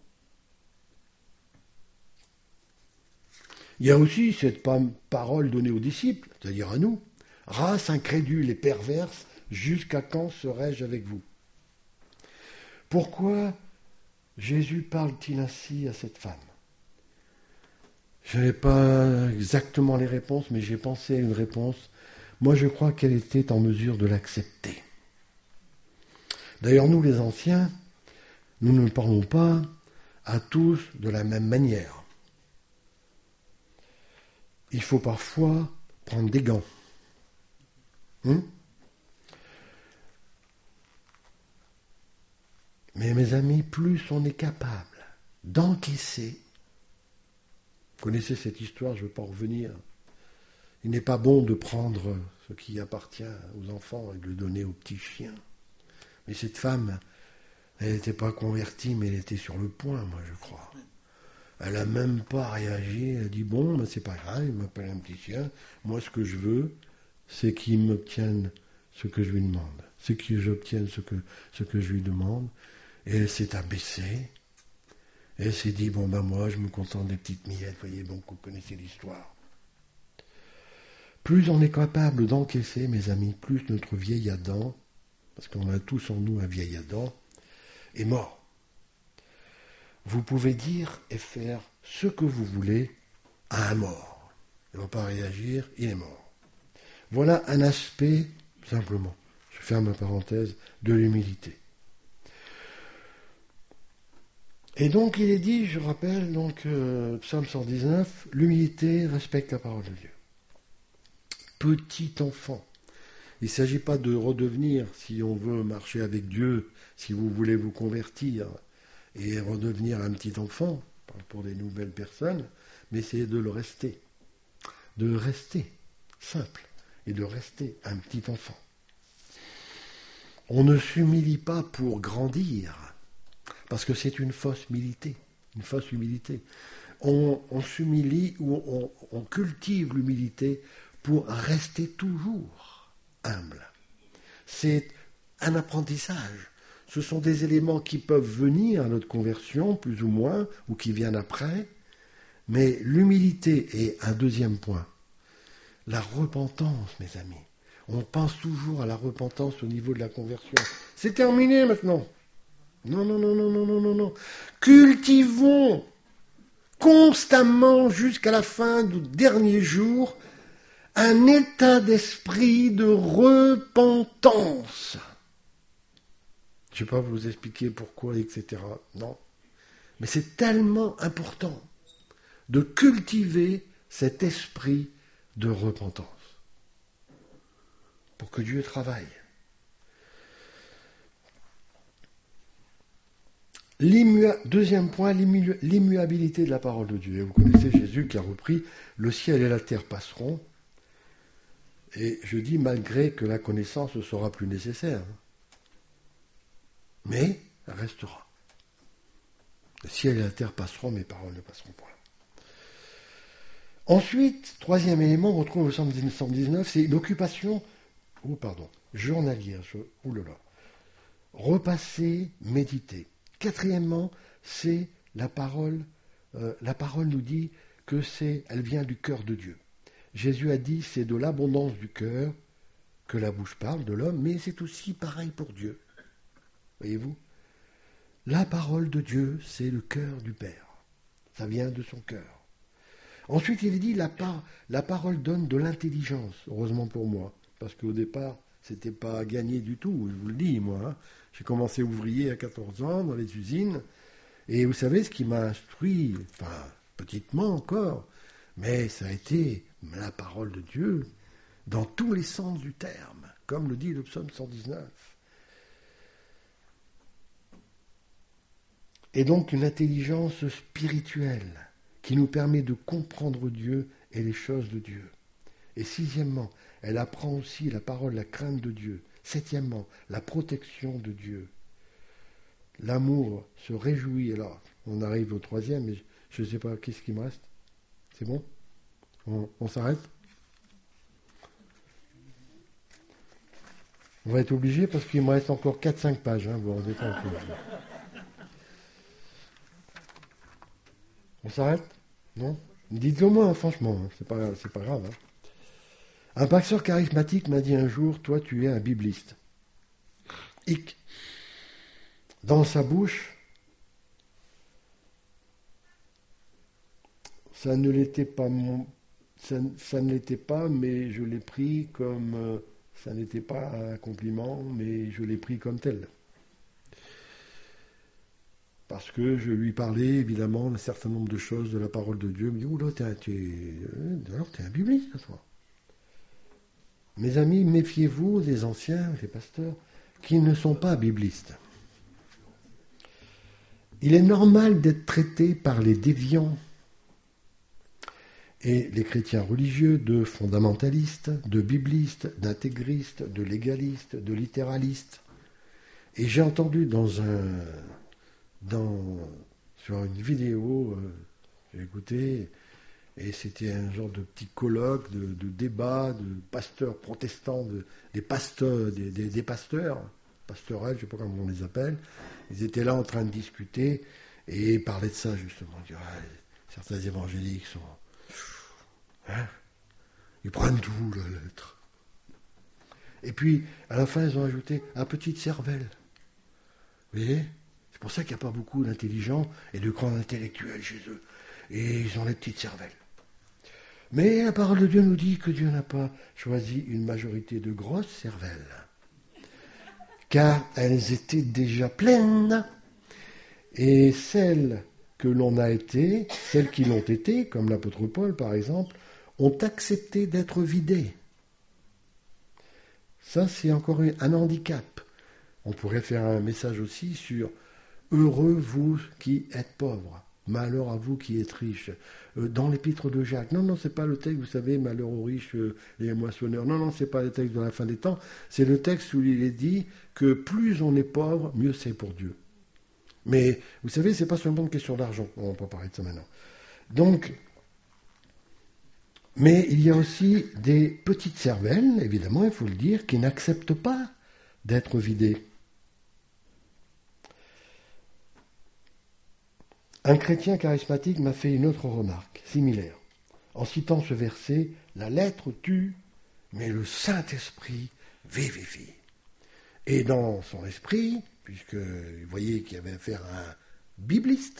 Il y a aussi cette parole donnée aux disciples, c'est-à-dire à nous. Race incrédule et perverse, jusqu'à quand serai-je avec vous? Pourquoi Jésus parle-t-il ainsi à cette femme? Je n'ai pas exactement les réponses, mais j'ai pensé à une réponse. Moi, je crois qu'elle était en mesure de l'accepter. D'ailleurs, nous, les anciens, nous ne parlons pas à tous de la même manière. Il faut parfois prendre des gants. Hum? Mais mes amis, plus on est capable d'encaisser, vous connaissez cette histoire, je ne veux pas en revenir, il n'est pas bon de prendre ce qui appartient aux enfants et de le donner aux petits chiens. Mais cette femme, elle n'était pas convertie, mais elle était sur le point, moi je crois. Elle n'a même pas réagi, elle a dit, bon, ben, c'est pas grave, il m'appelle un petit chien, moi ce que je veux, c'est qu'il m'obtienne ce que je lui demande, c'est que j'obtienne ce que, ce que je lui demande. Et elle s'est abaissée, et elle s'est dit, bon ben moi je me contente des petites miettes, vous voyez, bon, vous connaissez l'histoire. Plus on est capable d'encaisser, mes amis, plus notre vieil Adam, parce qu'on a tous en nous un vieil Adam, est mort. Vous pouvez dire et faire ce que vous voulez à un mort. Il ne va pas réagir, il est mort. Voilà un aspect, simplement, je ferme ma parenthèse, de l'humilité. Et donc il est dit, je rappelle, donc euh, Psaume cent dix-neuf, l'humilité respecte la parole de Dieu. Petit enfant. Il ne s'agit pas de redevenir, si on veut marcher avec Dieu, si vous voulez vous convertir et redevenir un petit enfant, pour des nouvelles personnes, mais c'est de le rester. De rester simple et de rester un petit enfant. On ne s'humilie pas pour grandir. Parce que c'est une fausse humilité, une fausse humilité. On, on s'humilie ou on, on cultive l'humilité pour rester toujours humble. C'est un apprentissage. Ce sont des éléments qui peuvent venir à notre conversion, plus ou moins, ou qui viennent après. Mais l'humilité est un deuxième point. La repentance, mes amis. On pense toujours à la repentance au niveau de la conversion. C'est terminé maintenant. Non, non, non, non, non, non, non, non. Cultivons constamment jusqu'à la fin du dernier jour un état d'esprit de repentance. Je ne vais pas vous expliquer pourquoi, et cetera. Non. Mais c'est tellement important de cultiver cet esprit de repentance pour que Dieu travaille. L'immu- Deuxième point, l'immu- l'immuabilité de la parole de Dieu. Et vous connaissez Jésus qui a repris « Le ciel et la terre passeront ». Et je dis malgré que la connaissance ne sera plus nécessaire. Mais elle restera. Le ciel et la terre passeront, mes paroles ne passeront point. Ensuite, troisième élément, on retrouve au Psaume cent dix-neuf, c'est l'occupation, oh pardon, journalière. Je, oh là là. Repasser, méditer. Quatrièmement, c'est la parole. Euh, la parole nous dit que c'est, elle vient du cœur de Dieu. Jésus a dit, c'est de l'abondance du cœur que la bouche parle de l'homme, mais c'est aussi pareil pour Dieu. Voyez-vous? La parole de Dieu, c'est le cœur du Père. Ça vient de son cœur. Ensuite, il dit la, par, la parole donne de l'intelligence, heureusement pour moi, parce qu'au départ, c'était pas gagné du tout, je vous le dis, moi. Hein. J'ai commencé ouvrier à quatorze ans dans les usines, et vous savez ce qui m'a instruit, enfin, petitement encore, mais ça a été la parole de Dieu dans tous les sens du terme, comme le dit le psaume cent dix-neuf. Et donc une intelligence spirituelle qui nous permet de comprendre Dieu et les choses de Dieu. Et sixièmement, elle apprend aussi la parole, la crainte de Dieu. Septièmement, la protection de Dieu. L'amour se réjouit. Alors, on arrive au troisième, mais je ne sais pas, qu'est-ce qui me reste? C'est bon? On, on s'arrête? On va être obligé parce qu'il me reste encore quatre cinq pages. Hein, vous vous rendez compte. On s'arrête? Non? Dites-le moi, hein, franchement, hein, c'est pas, c'est pas grave. Hein. Un pasteur charismatique m'a dit un jour, toi tu es un bibliste. Hic. Dans sa bouche, ça ne l'était pas, mon, ça, ça ne l'était pas, mais je l'ai pris comme, euh, ça n'était pas un compliment, mais je l'ai pris comme tel. Parce que je lui parlais évidemment d'un certain nombre de choses de la parole de Dieu. Il me dit, oula, t'es, t'es, alors t'es un bibliste, toi. Mes amis, méfiez-vous des anciens, des pasteurs, qui ne sont pas biblistes. Il est normal d'être traité par les déviants et les chrétiens religieux de fondamentalistes, de biblistes, d'intégristes, de légalistes, de littéralistes. Et j'ai entendu dans un, dans, sur une vidéo, euh, j'ai écouté, et c'était un genre de petit colloque, de, de débat, de pasteurs protestants, de, des pasteurs, des, des, des pasteurs, pastorales, je ne sais pas comment on les appelle. Ils étaient là en train de discuter et parlaient de ça justement. Dire, ah, certains évangéliques sont, hein, ils prennent tout la lettre. Et puis à la fin ils ont ajouté un petite cervelle. Vous voyez, c'est pour ça qu'il n'y a pas beaucoup d'intelligents et de grands intellectuels chez eux. Et ils ont les petites cervelles. Mais la parole de Dieu nous dit que Dieu n'a pas choisi une majorité de grosses cervelles, car elles étaient déjà pleines, et celles que l'on a été, celles qui l'ont été, comme l'apôtre Paul par exemple, ont accepté d'être vidées. Ça, c'est encore un handicap. On pourrait faire un message aussi sur « Heureux vous qui êtes pauvres ». Malheur à vous qui êtes riches. Euh, dans l'épître de Jacques, non, non, c'est pas le texte, vous savez, malheur aux riches euh, et aux moissonneurs. Non, non, c'est pas le texte de la fin des temps. C'est le texte où il est dit que plus on est pauvre, mieux c'est pour Dieu. Mais vous savez, c'est pas seulement une question d'argent. On va pas parler de ça maintenant. Donc, mais il y a aussi des petites cervelles, évidemment, il faut le dire, qui n'acceptent pas d'être vidées. Un chrétien charismatique m'a fait une autre remarque, similaire. En citant ce verset, la lettre tue, mais le Saint-Esprit vivifie. Et dans son esprit, puisque vous voyez qu'il y avait affaire à un bibliste,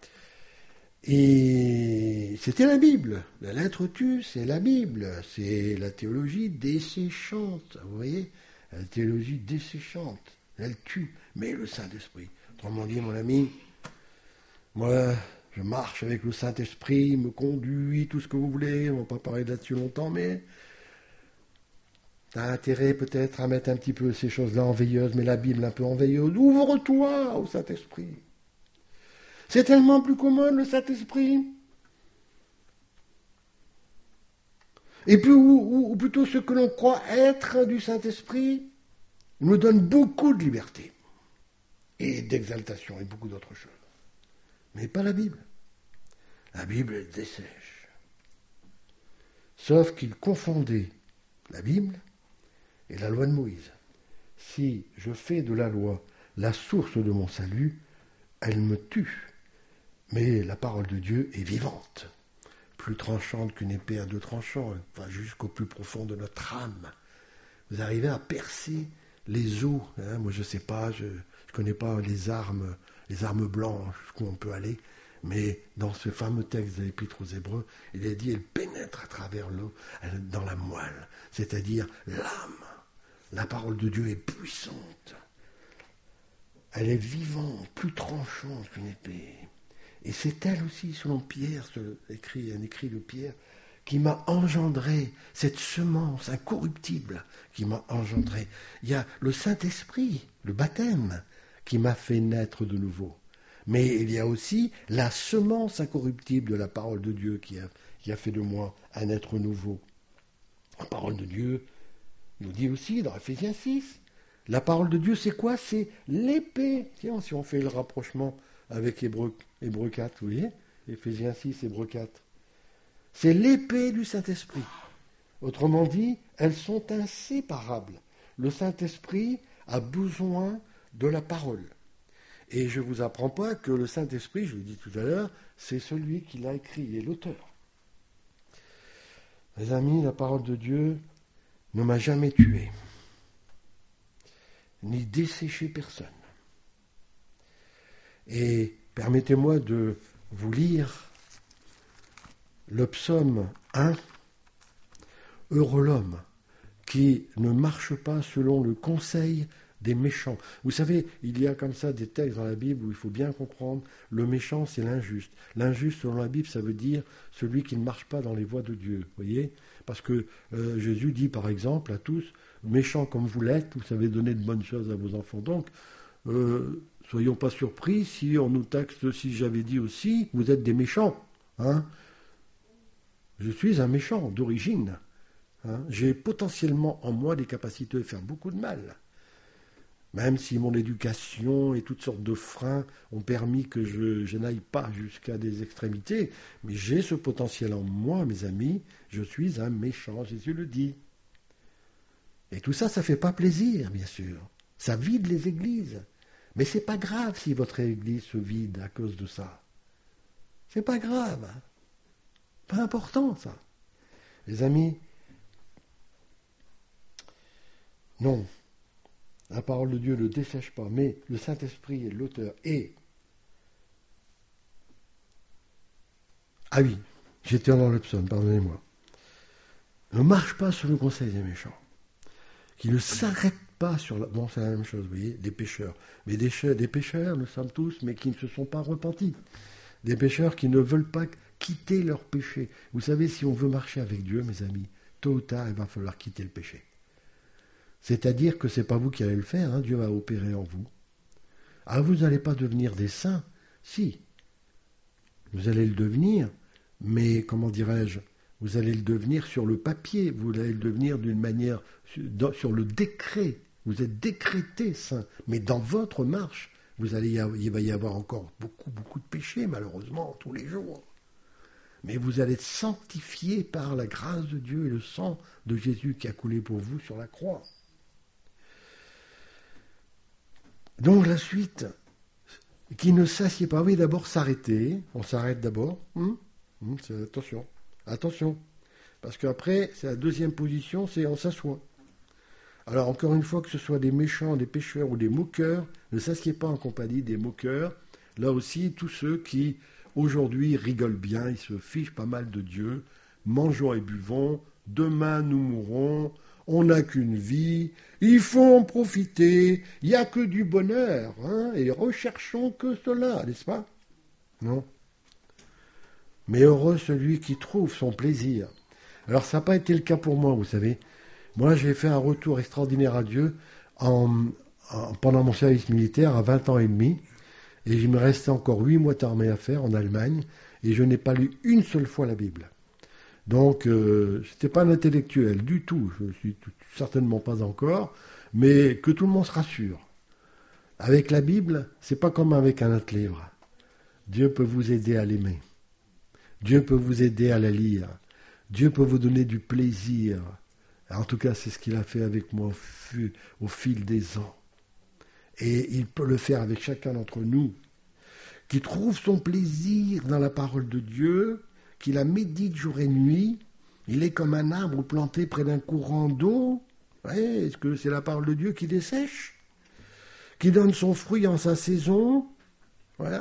et c'était la Bible. La lettre tue, c'est la Bible. C'est la théologie desséchante. Vous voyez, la théologie desséchante. Elle tue, mais le Saint-Esprit. Autrement dit, mon ami, moi, je marche avec le Saint-Esprit, il me conduit, tout ce que vous voulez, on ne va pas parler là-dessus longtemps, mais tu as intérêt peut-être à mettre un petit peu ces choses-là en veilleuse, mais la Bible un peu en veilleuse. Ouvre-toi au Saint-Esprit. C'est tellement plus commun, le Saint-Esprit. Et puis, ou, ou plutôt ce que l'on croit être du Saint-Esprit, nous donne beaucoup de liberté et d'exaltation et beaucoup d'autres choses. Mais pas la Bible. La Bible, elle dessèche. Sauf qu'il confondait la Bible et la loi de Moïse. Si je fais de la loi la source de mon salut, elle me tue. Mais la parole de Dieu est vivante, plus tranchante qu'une épée à deux tranchants, enfin jusqu'au plus profond de notre âme. Vous arrivez à percer les os. Hein, moi, je ne sais pas, je ne connais pas les armes, les armes blanches, jusqu'où on peut aller. Mais dans ce fameux texte de l'Épître aux Hébreux, il est dit, elle pénètre à travers l'eau, dans la moelle, c'est-à-dire l'âme. La parole de Dieu est puissante. Elle est vivante, plus tranchante qu'une épée. Et c'est elle aussi, selon Pierre, écrit, un écrit de Pierre, qui m'a engendré, cette semence incorruptible qui m'a engendré. Il y a le Saint-Esprit, le baptême, qui m'a fait naître de nouveau. Mais il y a aussi la semence incorruptible de la parole de Dieu qui a, qui a fait de moi un être nouveau. La parole de Dieu nous dit aussi dans Ephésiens six, la parole de Dieu c'est quoi? C'est l'épée. Tiens, si on fait le rapprochement avec Hébreux, Hébreux quatre, vous voyez, Ephésiens six, Hébreux quatre. C'est l'épée du Saint-Esprit. Autrement dit, elles sont inséparables. Le Saint-Esprit a besoin de la parole. Et je ne vous apprends pas que le Saint-Esprit, je l'ai dit tout à l'heure, c'est celui qui l'a écrit, il est l'auteur. Mes amis, la parole de Dieu ne m'a jamais tué, ni desséché personne. Et permettez-moi de vous lire le psaume un, « Heureux l'homme qui ne marche pas selon le conseil des méchants ». Vous savez, il y a comme ça des textes dans la Bible où il faut bien comprendre, le méchant c'est l'injuste. L'injuste selon la Bible, ça veut dire celui qui ne marche pas dans les voies de Dieu, voyez ? Parce que euh, Jésus dit par exemple à tous, méchants comme vous l'êtes, vous savez donner de bonnes choses à vos enfants. Donc, euh, soyons pas surpris si on nous taxe, si j'avais dit aussi, vous êtes des méchants. Hein ? Je suis un méchant d'origine. Hein ? J'ai potentiellement en moi des capacités de faire beaucoup de mal. Même si mon éducation et toutes sortes de freins ont permis que je, je n'aille pas jusqu'à des extrémités, mais j'ai ce potentiel en moi, mes amis, je suis un méchant, Jésus le dit. Et tout ça, ça ne fait pas plaisir, bien sûr. Ça vide les églises. Mais c'est pas grave si votre église se vide à cause de ça. C'est pas grave. Hein. Pas important, ça. Les amis, non. La parole de Dieu ne dessèche pas, mais le Saint-Esprit est l'auteur. Et, ah oui, j'étais dans le psaume, pardonnez-moi. Ne marche pas sur le conseil des méchants, qui ne s'arrête pas sur la... Bon, c'est la même chose, vous voyez, des pécheurs. Mais des, des pécheurs, nous sommes tous, mais qui ne se sont pas repentis. Des pécheurs qui ne veulent pas quitter leur péché. Vous savez, si on veut marcher avec Dieu, mes amis, tôt ou tard, il va falloir quitter le péché. C'est-à-dire que ce n'est pas vous qui allez le faire, hein, Dieu va opérer en vous. Ah, vous n'allez pas devenir des saints, si. Vous allez le devenir, mais comment dirais-je, vous allez le devenir sur le papier, vous allez le devenir d'une manière, sur le décret. Vous êtes décrété saint, mais dans votre marche, vous allez, il va y avoir encore beaucoup, beaucoup de péchés, malheureusement, tous les jours. Mais vous allez être sanctifié par la grâce de Dieu et le sang de Jésus qui a coulé pour vous sur la croix. Donc la suite, qui ne s'assied pas, oui d'abord s'arrêter, on s'arrête d'abord, hum, hum, c'est, attention, attention, parce qu'après, c'est la deuxième position, c'est on s'assoit. Alors encore une fois, que ce soit des méchants, des pécheurs ou des moqueurs, ne s'assied pas en compagnie des moqueurs, là aussi, tous ceux qui aujourd'hui rigolent bien, ils se fichent pas mal de Dieu, mangeons et buvons, demain nous mourrons, on n'a qu'une vie, il faut en profiter, il n'y a que du bonheur, hein, et recherchons que cela, n'est-ce pas? Non. Mais heureux celui qui trouve son plaisir. Alors ça n'a pas été le cas pour moi, vous savez. Moi j'ai fait un retour extraordinaire à Dieu en, en, pendant mon service militaire à vingt ans et demi, et il me restait encore huit mois d'armée à faire en Allemagne, et je n'ai pas lu une seule fois la Bible. Donc, euh, je n'étais pas un intellectuel du tout, je ne suis tout, certainement pas encore, mais que tout le monde se rassure. Avec la Bible, c'est pas comme avec un autre livre. Dieu peut vous aider à l'aimer. Dieu peut vous aider à la lire. Dieu peut vous donner du plaisir. En tout cas, c'est ce qu'il a fait avec moi au fil, au fil des ans. Et il peut le faire avec chacun d'entre nous, qui trouve son plaisir dans la parole de Dieu, qui la médite jour et nuit. Il est comme un arbre planté près d'un courant d'eau. Ouais, est-ce que c'est la parole de Dieu qui dessèche, qui donne son fruit en sa saison? Voilà.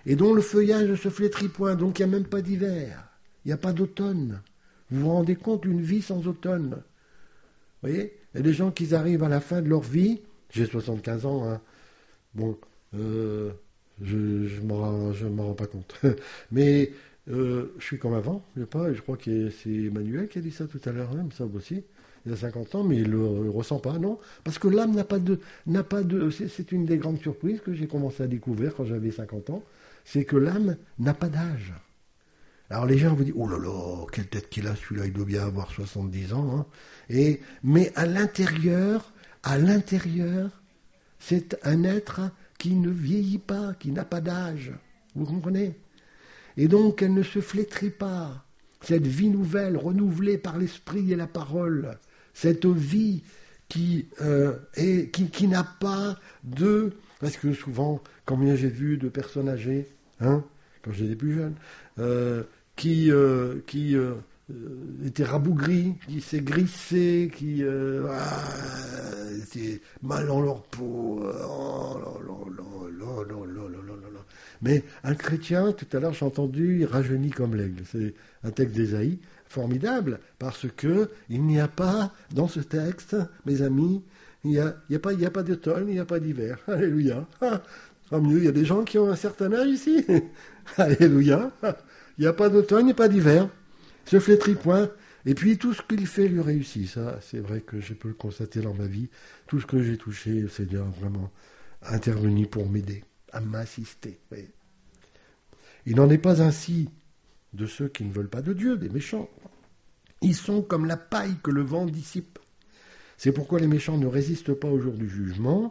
et dont le feuillage ne se flétrit point, donc il n'y a même pas d'hiver, il n'y a pas d'automne. Vous vous rendez compte d'une vie sans automne? Vous voyez? Il y a des gens qui arrivent à la fin de leur vie, j'ai soixante-quinze ans, hein. Bon, euh, je ne m'en rends pas compte, mais euh, je suis comme avant, je sais pas, je crois que c'est Emmanuel qui a dit ça tout à l'heure, hein, ça aussi. Il a cinquante ans, mais il ne le ressent pas, non? Parce que l'âme n'a pas de... n'a pas de c'est, c'est une des grandes surprises que j'ai commencé à découvrir quand j'avais cinquante ans, c'est que l'âme n'a pas d'âge. Alors les gens vous disent, oh là là, quelle tête qu'il a celui-là, il doit bien avoir soixante-dix ans. Hein. Et, mais à l'intérieur, à l'intérieur, c'est un être qui ne vieillit pas, qui n'a pas d'âge. Vous comprenez? Et donc elle ne se flétrit pas. Cette vie nouvelle, renouvelée par l'esprit et la parole, cette vie qui, euh, est, qui, qui n'a pas de... Parce que souvent, combien j'ai vu de personnes âgées, hein, quand j'étais plus jeune, euh, qui, euh, qui euh, étaient rabougris, qui s'aigrissait, qui euh, ah, étaient mal dans leur peau. Oh, là, là, là, là, là, là, là, là, là. Mais un chrétien, tout à l'heure j'ai entendu, il rajeunit comme l'aigle. C'est un texte d'Ésaïe, formidable, parce que il n'y a pas, dans ce texte, mes amis, il n'y a, il y a pas, il y a pas d'automne, il n'y a pas d'hiver. Alléluia. Ah, tant mieux, il y a des gens qui ont un certain âge ici. Alléluia. Il n'y a pas d'automne, il n'y a pas d'hiver. Se flétrit point. Et puis tout ce qu'il fait lui réussit. Ça, c'est vrai que je peux le constater dans ma vie. Tout ce que j'ai touché, le Seigneur a vraiment intervenu pour m'aider, à m'assister. Oui. Il n'en est pas ainsi de ceux qui ne veulent pas de Dieu, des méchants. Ils sont comme la paille que le vent dissipe. C'est pourquoi les méchants ne résistent pas au jour du jugement,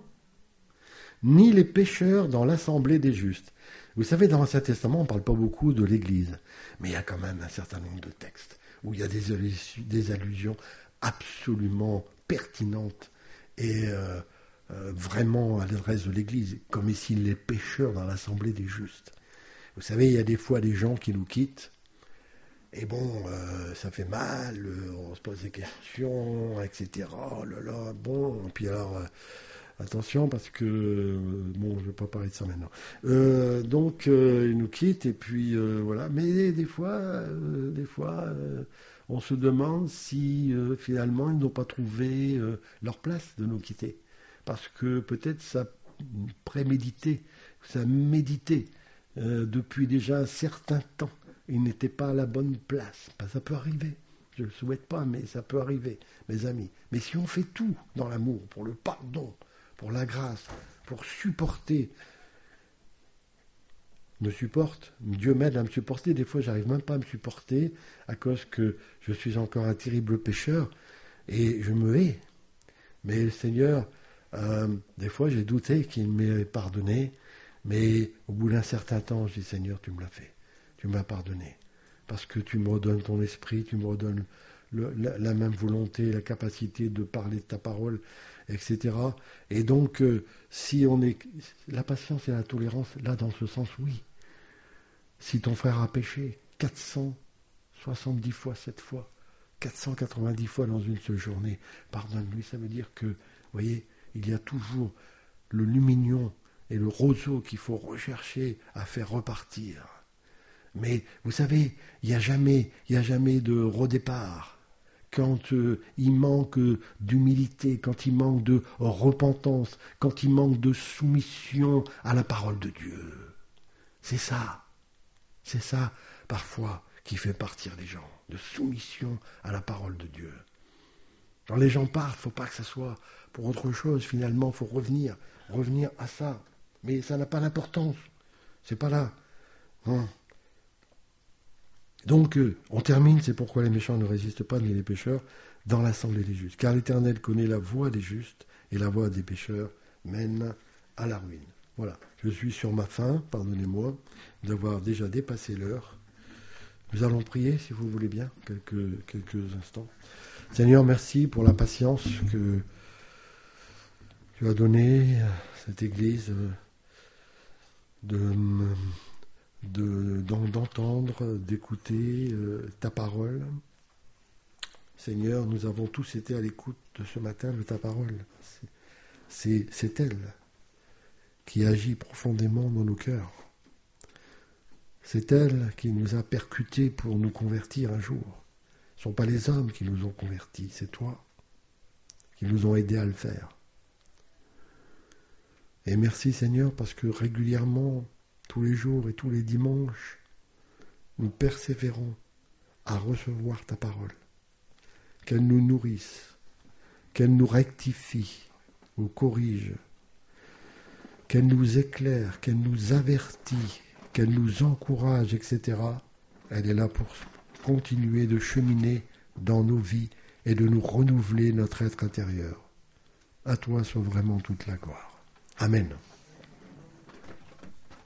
ni les pécheurs dans l'assemblée des justes. Vous savez, dans l'Ancien Testament, on ne parle pas beaucoup de l'Église, mais il y a quand même un certain nombre de textes où il y a des, allusions, des allusions absolument pertinentes et euh, euh, vraiment à l'adresse de l'Église, comme ici les pécheurs dans l'assemblée des justes. Vous savez, il y a des fois des gens qui nous quittent, et bon, euh, ça fait mal, euh, on se pose des questions, et cetera. Oh là là, bon, et puis alors... Euh, Attention, parce que, euh, bon, je ne vais pas parler de ça maintenant. Euh, donc, euh, ils nous quittent, et puis, euh, voilà. Mais des fois, euh, des fois euh, on se demande si, euh, finalement, ils n'ont pas trouvé euh, leur place de nous quitter. Parce que peut-être ça prémédité, ça médité euh, depuis déjà un certain temps. Ils n'étaient pas à la bonne place. Ben, ça peut arriver. Je ne le souhaite pas, mais ça peut arriver, mes amis. Mais si on fait tout dans l'amour, pour le pardon, pour la grâce, pour supporter, me supporte, Dieu m'aide à me supporter, des fois j'arrive même pas à me supporter à cause que je suis encore un terrible pécheur et je me hais. Mais le Seigneur, euh, des fois j'ai douté qu'il m'ait pardonné, mais au bout d'un certain temps, je dis Seigneur, tu me l'as fait, tu m'as pardonné, parce que tu me redonnes ton esprit, tu me redonnes le, la, la même volonté, la capacité de parler de ta parole, et cetera. Et donc, euh, si on est... La patience et la tolérance, là, dans ce sens, oui. Si ton frère a péché quatre cent soixante-dix fois, cette fois, quatre cent quatre-vingt-dix fois dans une seule journée, pardonne-lui, ça veut dire que, vous voyez, il y a toujours le lumignon et le roseau qu'il faut rechercher à faire repartir. Mais, vous savez, il n'y a jamais, il n'y a jamais de redépart. Quand euh, il manque d'humilité, quand il manque de repentance, quand il manque de soumission à la parole de Dieu. C'est ça, c'est ça, parfois, qui fait partir les gens, de soumission à la parole de Dieu. Quand les gens partent, il ne faut pas que ça soit pour autre chose, finalement, il faut revenir, revenir à ça. Mais ça n'a pas d'importance, c'est pas là. Hein. Donc, euh, on termine, c'est pourquoi les méchants ne résistent pas, ni les pécheurs, dans l'assemblée des justes. Car l'Éternel connaît la voie des justes, et la voie des pécheurs mène à la ruine. Voilà, je suis sur ma fin, pardonnez-moi, d'avoir déjà dépassé l'heure. Nous allons prier, si vous voulez bien, quelques, quelques instants. Seigneur, merci pour la patience que tu as donnée à cette Église de... De, d'entendre, d'écouter euh, ta parole. Seigneur, nous avons tous été à l'écoute de ce matin de ta parole. C'est, c'est, c'est elle qui agit profondément dans nos cœurs. C'est elle qui nous a percutés pour nous convertir un jour. Ce ne sont pas les hommes qui nous ont convertis, c'est toi qui nous ont aidés à le faire. Et merci Seigneur parce que régulièrement, tous les jours et tous les dimanches, nous persévérons à recevoir ta parole. Qu'elle nous nourrisse, qu'elle nous rectifie, nous corrige, qu'elle nous éclaire, qu'elle nous avertit, qu'elle nous encourage, et cetera. Elle est là pour continuer de cheminer dans nos vies et de nous renouveler notre être intérieur. À toi soit vraiment toute la gloire. Amen.